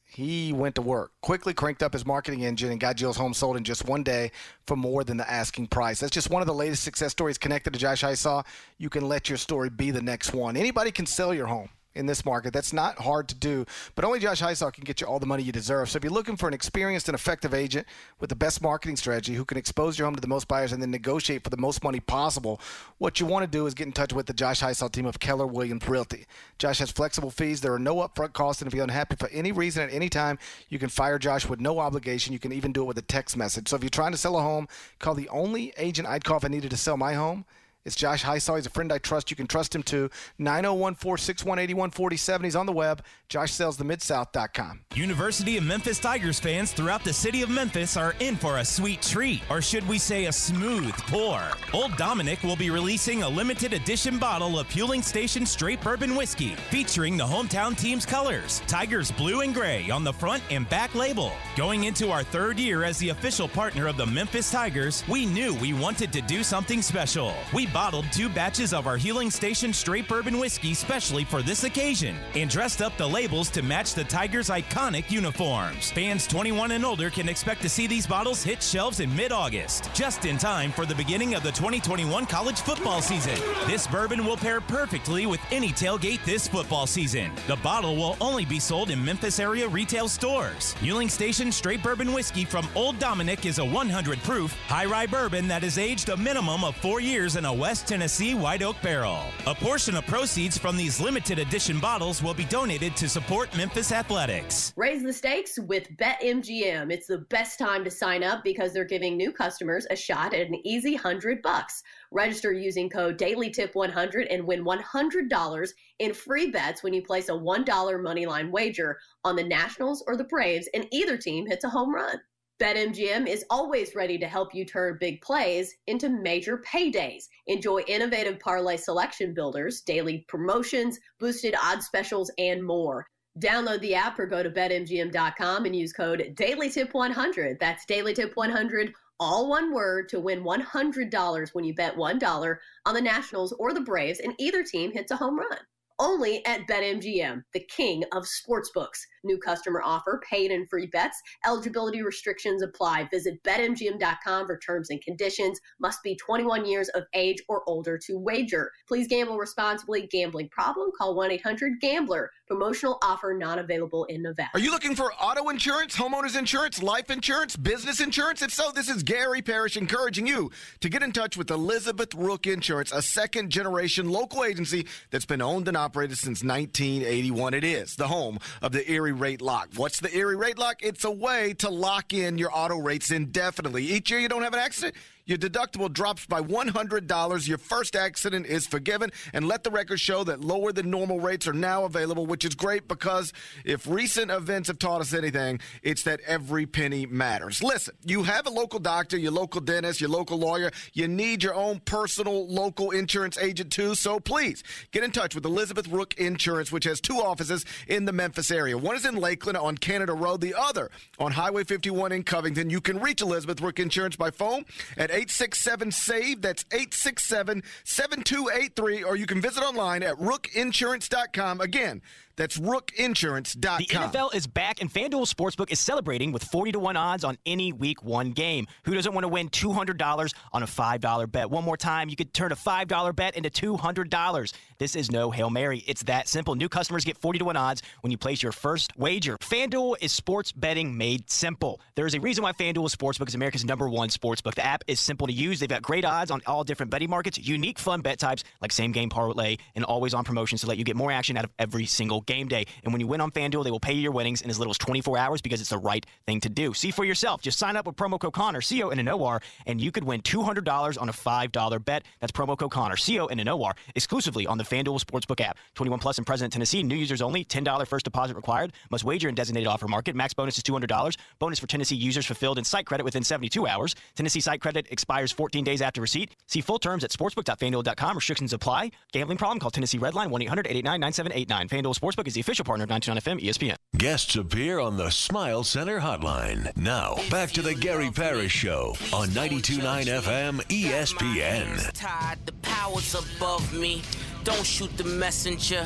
He went to work, quickly cranked up his marketing engine, and got Jill's home sold in just one day for more than the asking price. That's just one of the latest success stories connected to Josh Hysaw. You can let your story be the next one. Anybody can sell your home in this market. That's not hard to do, but only Josh Hysaw can get you all the money you deserve. So if you're looking for an experienced and effective agent with the best marketing strategy who can expose your home to the most buyers and then negotiate for the most money possible, what you want to do is get in touch with the Josh Hysaw team of Keller Williams Realty. Josh has flexible fees. There are no upfront costs, and if you're unhappy for any reason at any time, you can fire Josh with no obligation. You can even do it with a text message. So if you're trying to sell a home, call the only agent I'd call if I needed to sell my home. It's Josh Hysaw. He's a friend I trust. You can trust him too. nine oh one, four six one, eight one four seven. He's on the web, josh sells the mid south dot com. University of Memphis Tigers fans throughout the city of Memphis are in for a sweet treat, or should we say a smooth pour. Old Dominick will be releasing a limited edition bottle of Huling Station Straight Bourbon Whiskey featuring the hometown team's colors, Tigers blue and gray on the front and back label. Going into our third year as the official partner of the Memphis Tigers, we knew we wanted to do something special. We bottled two batches of our Huling Station Straight Bourbon Whiskey specially for this occasion and dressed up the labels to match the Tigers' iconic uniforms. Fans twenty-one and older can expect to see these bottles hit shelves in mid-August, just in time for the beginning of the twenty twenty-one college football season. This bourbon will pair perfectly with any tailgate this football season. The bottle will only be sold in Memphis area retail stores. Huling Station Straight Bourbon Whiskey from Old Dominick is a one hundred proof, high rye bourbon that is aged a minimum of four years in a West Tennessee White Oak barrel. A portion of proceeds from these limited edition bottles will be donated to support Memphis athletics. Raise the stakes with BetMGM. It's the best time to sign up because they're giving new customers a shot at an easy one hundred bucks. Register using code daily tip one hundred and win one hundred dollars in free bets when you place a one dollar moneyline wager on the Nationals or the Braves and either team hits a home run. BetMGM is always ready to help you turn big plays into major paydays. Enjoy innovative parlay selection builders, daily promotions, boosted odds specials, and more. Download the app or go to bet M G M dot com and use code daily tip one hundred. That's daily tip one hundred, all one word, to win one hundred dollars when you bet one dollar on the Nationals or the Braves and either team hits a home run. Only at BetMGM, the king of sportsbooks. New customer offer, paid and free bets. Eligibility restrictions apply. Visit bet M G M dot com for terms and conditions. Must be twenty-one years of age or older to wager. Please gamble responsibly. Gambling problem? Call one eight hundred gambler. Promotional offer not available in Nevada. Are you looking for auto insurance, homeowners insurance, life insurance, business insurance? If so, this is Gary Parrish encouraging you to get in touch with Elizabeth Rook Insurance, a second-generation local agency that's been owned and operated since nineteen eighty-one. It is the home of the Erie Rate Lock. What's the Erie Rate Lock? It's a way to lock in your auto rates indefinitely. Each year you don't have an accident, your deductible drops by one hundred dollars. Your first accident is forgiven. And let the record show that lower than normal rates are now available, which is great because if recent events have taught us anything, it's that every penny matters. Listen, you have a local doctor, your local dentist, your local lawyer. You need your own personal local insurance agent too. So please get in touch with Elizabeth Rook Insurance, which has two offices in the Memphis area. One is in Lakeland on Canada Road, the other on Highway fifty-one in Covington. You can reach Elizabeth Rook Insurance by phone at eight six seven save. That's eight six seven, seven two eight three. Or you can visit online at rook insurance dot com. Again, that's rook insurance dot com. The N F L is back, and FanDuel Sportsbook is celebrating with forty to one odds on any Week one game. Who doesn't want to win two hundred dollars on a five dollar bet? One more time, you could turn a five dollar bet into two hundred dollars. This is no Hail Mary. It's that simple. New customers get forty to one odds when you place your first wager. FanDuel is sports betting made simple. There is a reason why FanDuel Sportsbook is America's number one sportsbook. The app is simple to use. They've got great odds on all different betting markets, unique fun bet types like same-game parlay, and always-on promotions to let you get more action out of every single game day. And when you win on FanDuel, they will pay you your winnings in as little as twenty-four hours because it's the right thing to do. See for yourself. Just sign up with promo code Connor, C O N N O R, and you could win two hundred dollars on a five dollar bet. That's promo code Connor, C O N N O R, exclusively on the FanDuel Sportsbook app. twenty-one plus in President Tennessee. New users only. ten dollars first deposit required. Must wager in designated offer market. Max bonus is two hundred dollars. Bonus for Tennessee users fulfilled in site credit within seventy-two hours. Tennessee site credit expires fourteen days after receipt. See full terms at sportsbook dot fanduel dot com. Restrictions apply. Gambling problem? Call Tennessee Redline one eight hundred eight eight nine nine seven eight nine. FanDuel Sportsbook is the official partner of ninety-nine F M E S P N. Guests appear on the Smile Center Hotline. Now, back to the Gary Parrish Show on ninety-two point nine F M E S P N. The powers above me. Don't shoot the messenger.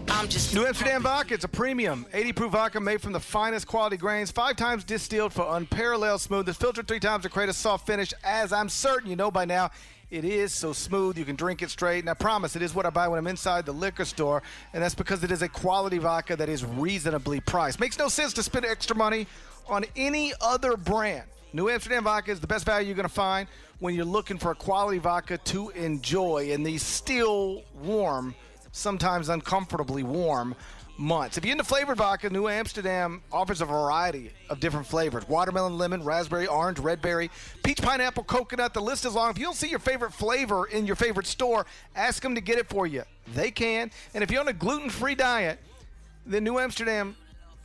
I'm just New Amsterdam Vodka. It's a premium eighty proof vodka made from the finest quality grains, five times distilled for unparalleled smoothness, filtered three times to create a soft finish, as I'm certain you know by now. It is so smooth you can drink it straight. And I promise it is what I buy when I'm inside the liquor store. And that's because it is a quality vodka that is reasonably priced. Makes no sense to spend extra money on any other brand. New Amsterdam Vodka is the best value you're going to find when you're looking for a quality vodka to enjoy in these still warm, sometimes uncomfortably warm months. If you're into flavored vodka, New Amsterdam offers a variety of different flavors. Watermelon, lemon, raspberry, orange, red berry, peach, pineapple, coconut. The list is long. If you don't see your favorite flavor in your favorite store, ask them to get it for you. They can. And if you're on a gluten-free diet, then New Amsterdam,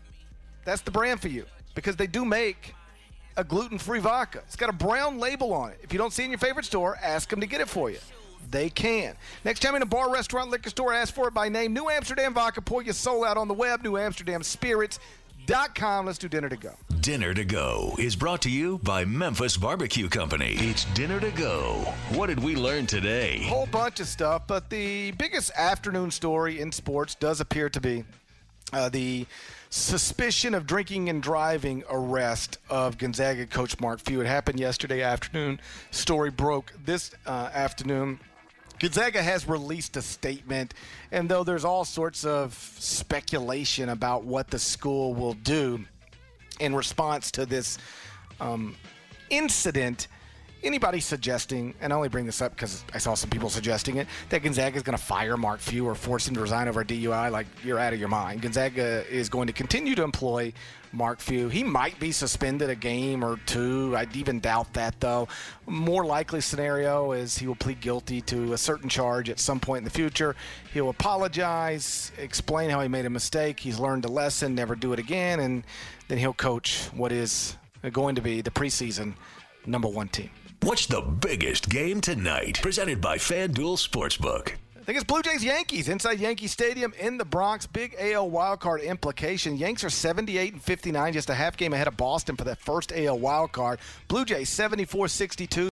that's the brand for you, because they do make a gluten-free vodka. It's got a brown label on it. If you don't see it in your favorite store, ask them to get it for you. They can. Next time in a bar, restaurant, liquor store, ask for it by name. New Amsterdam Vodka. Pour your soul out on the web. New Amsterdam Spirits dot com. Let's do Dinner to Go. Dinner to Go is brought to you by Memphis Barbecue Company. It's Dinner to Go. What did we learn today? Whole bunch of stuff, but the biggest afternoon story in sports does appear to be uh, the suspicion of drinking and driving arrest of Gonzaga coach Mark Few. It happened yesterday afternoon. Story broke this uh, afternoon. Gonzaga has released a statement, and though there's all sorts of speculation about what the school will do in response to this um, incident, anybody suggesting, and I only bring this up because I saw some people suggesting it, that Gonzaga is going to fire Mark Few or force him to resign over a D U I, like, you're out of your mind. Gonzaga is going to continue to employ Mark Few. He might be suspended a game or two. I'd even doubt that, though. More likely scenario is he will plead guilty to a certain charge at some point in the future. He'll apologize, explain how he made a mistake. He's learned a lesson, never do it again, and then he'll coach what is going to be the preseason number one team. Watch the biggest game tonight, presented by FanDuel Sportsbook. I think it's Blue Jays Yankees inside Yankee Stadium in the Bronx. Big A L wildcard implication. Yanks are seventy-eight and fifty-nine, just a half game ahead of Boston for that first A L wildcard. Blue Jays seventy-four sixty-two.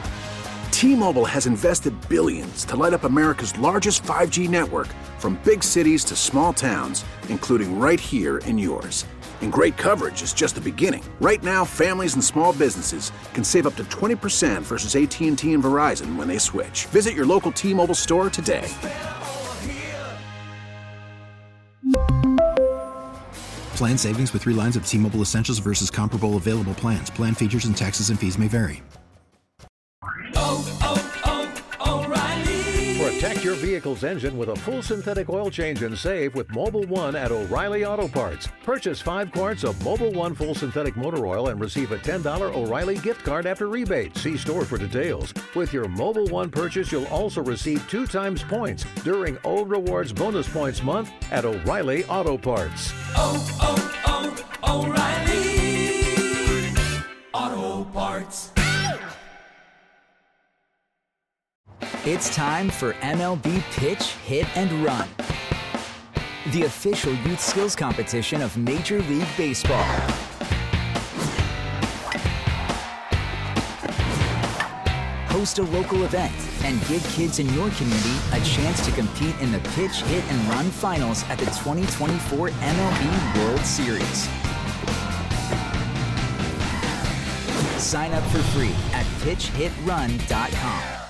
T-Mobile has invested billions to light up America's largest five G network, from big cities to small towns, including right here in yours. And great coverage is just the beginning. Right now, families and small businesses can save up to twenty percent versus A T and T and Verizon when they switch. Visit your local T-Mobile store today. Plan savings with three lines of T-Mobile Essentials versus comparable available plans. Plan features and taxes and fees may vary. Oh, oh, oh, O'Reilly. Protect your vehicle's engine with a full synthetic oil change and save with Mobile One at O'Reilly Auto Parts. Purchase five quarts of Mobile One full synthetic motor oil and receive a ten dollars O'Reilly gift card after rebate. See store for details. With your Mobile One purchase, you'll also receive two times points during O Rewards Bonus Points Month at O'Reilly Auto Parts. Oh, oh, oh, O'Reilly Auto Parts. It's time for M L B Pitch, Hit, and Run, the official youth skills competition of Major League Baseball. Host a local event and give kids in your community a chance to compete in the Pitch, Hit, and Run finals at the twenty twenty-four M L B World Series. Sign up for free at pitch hit run dot com.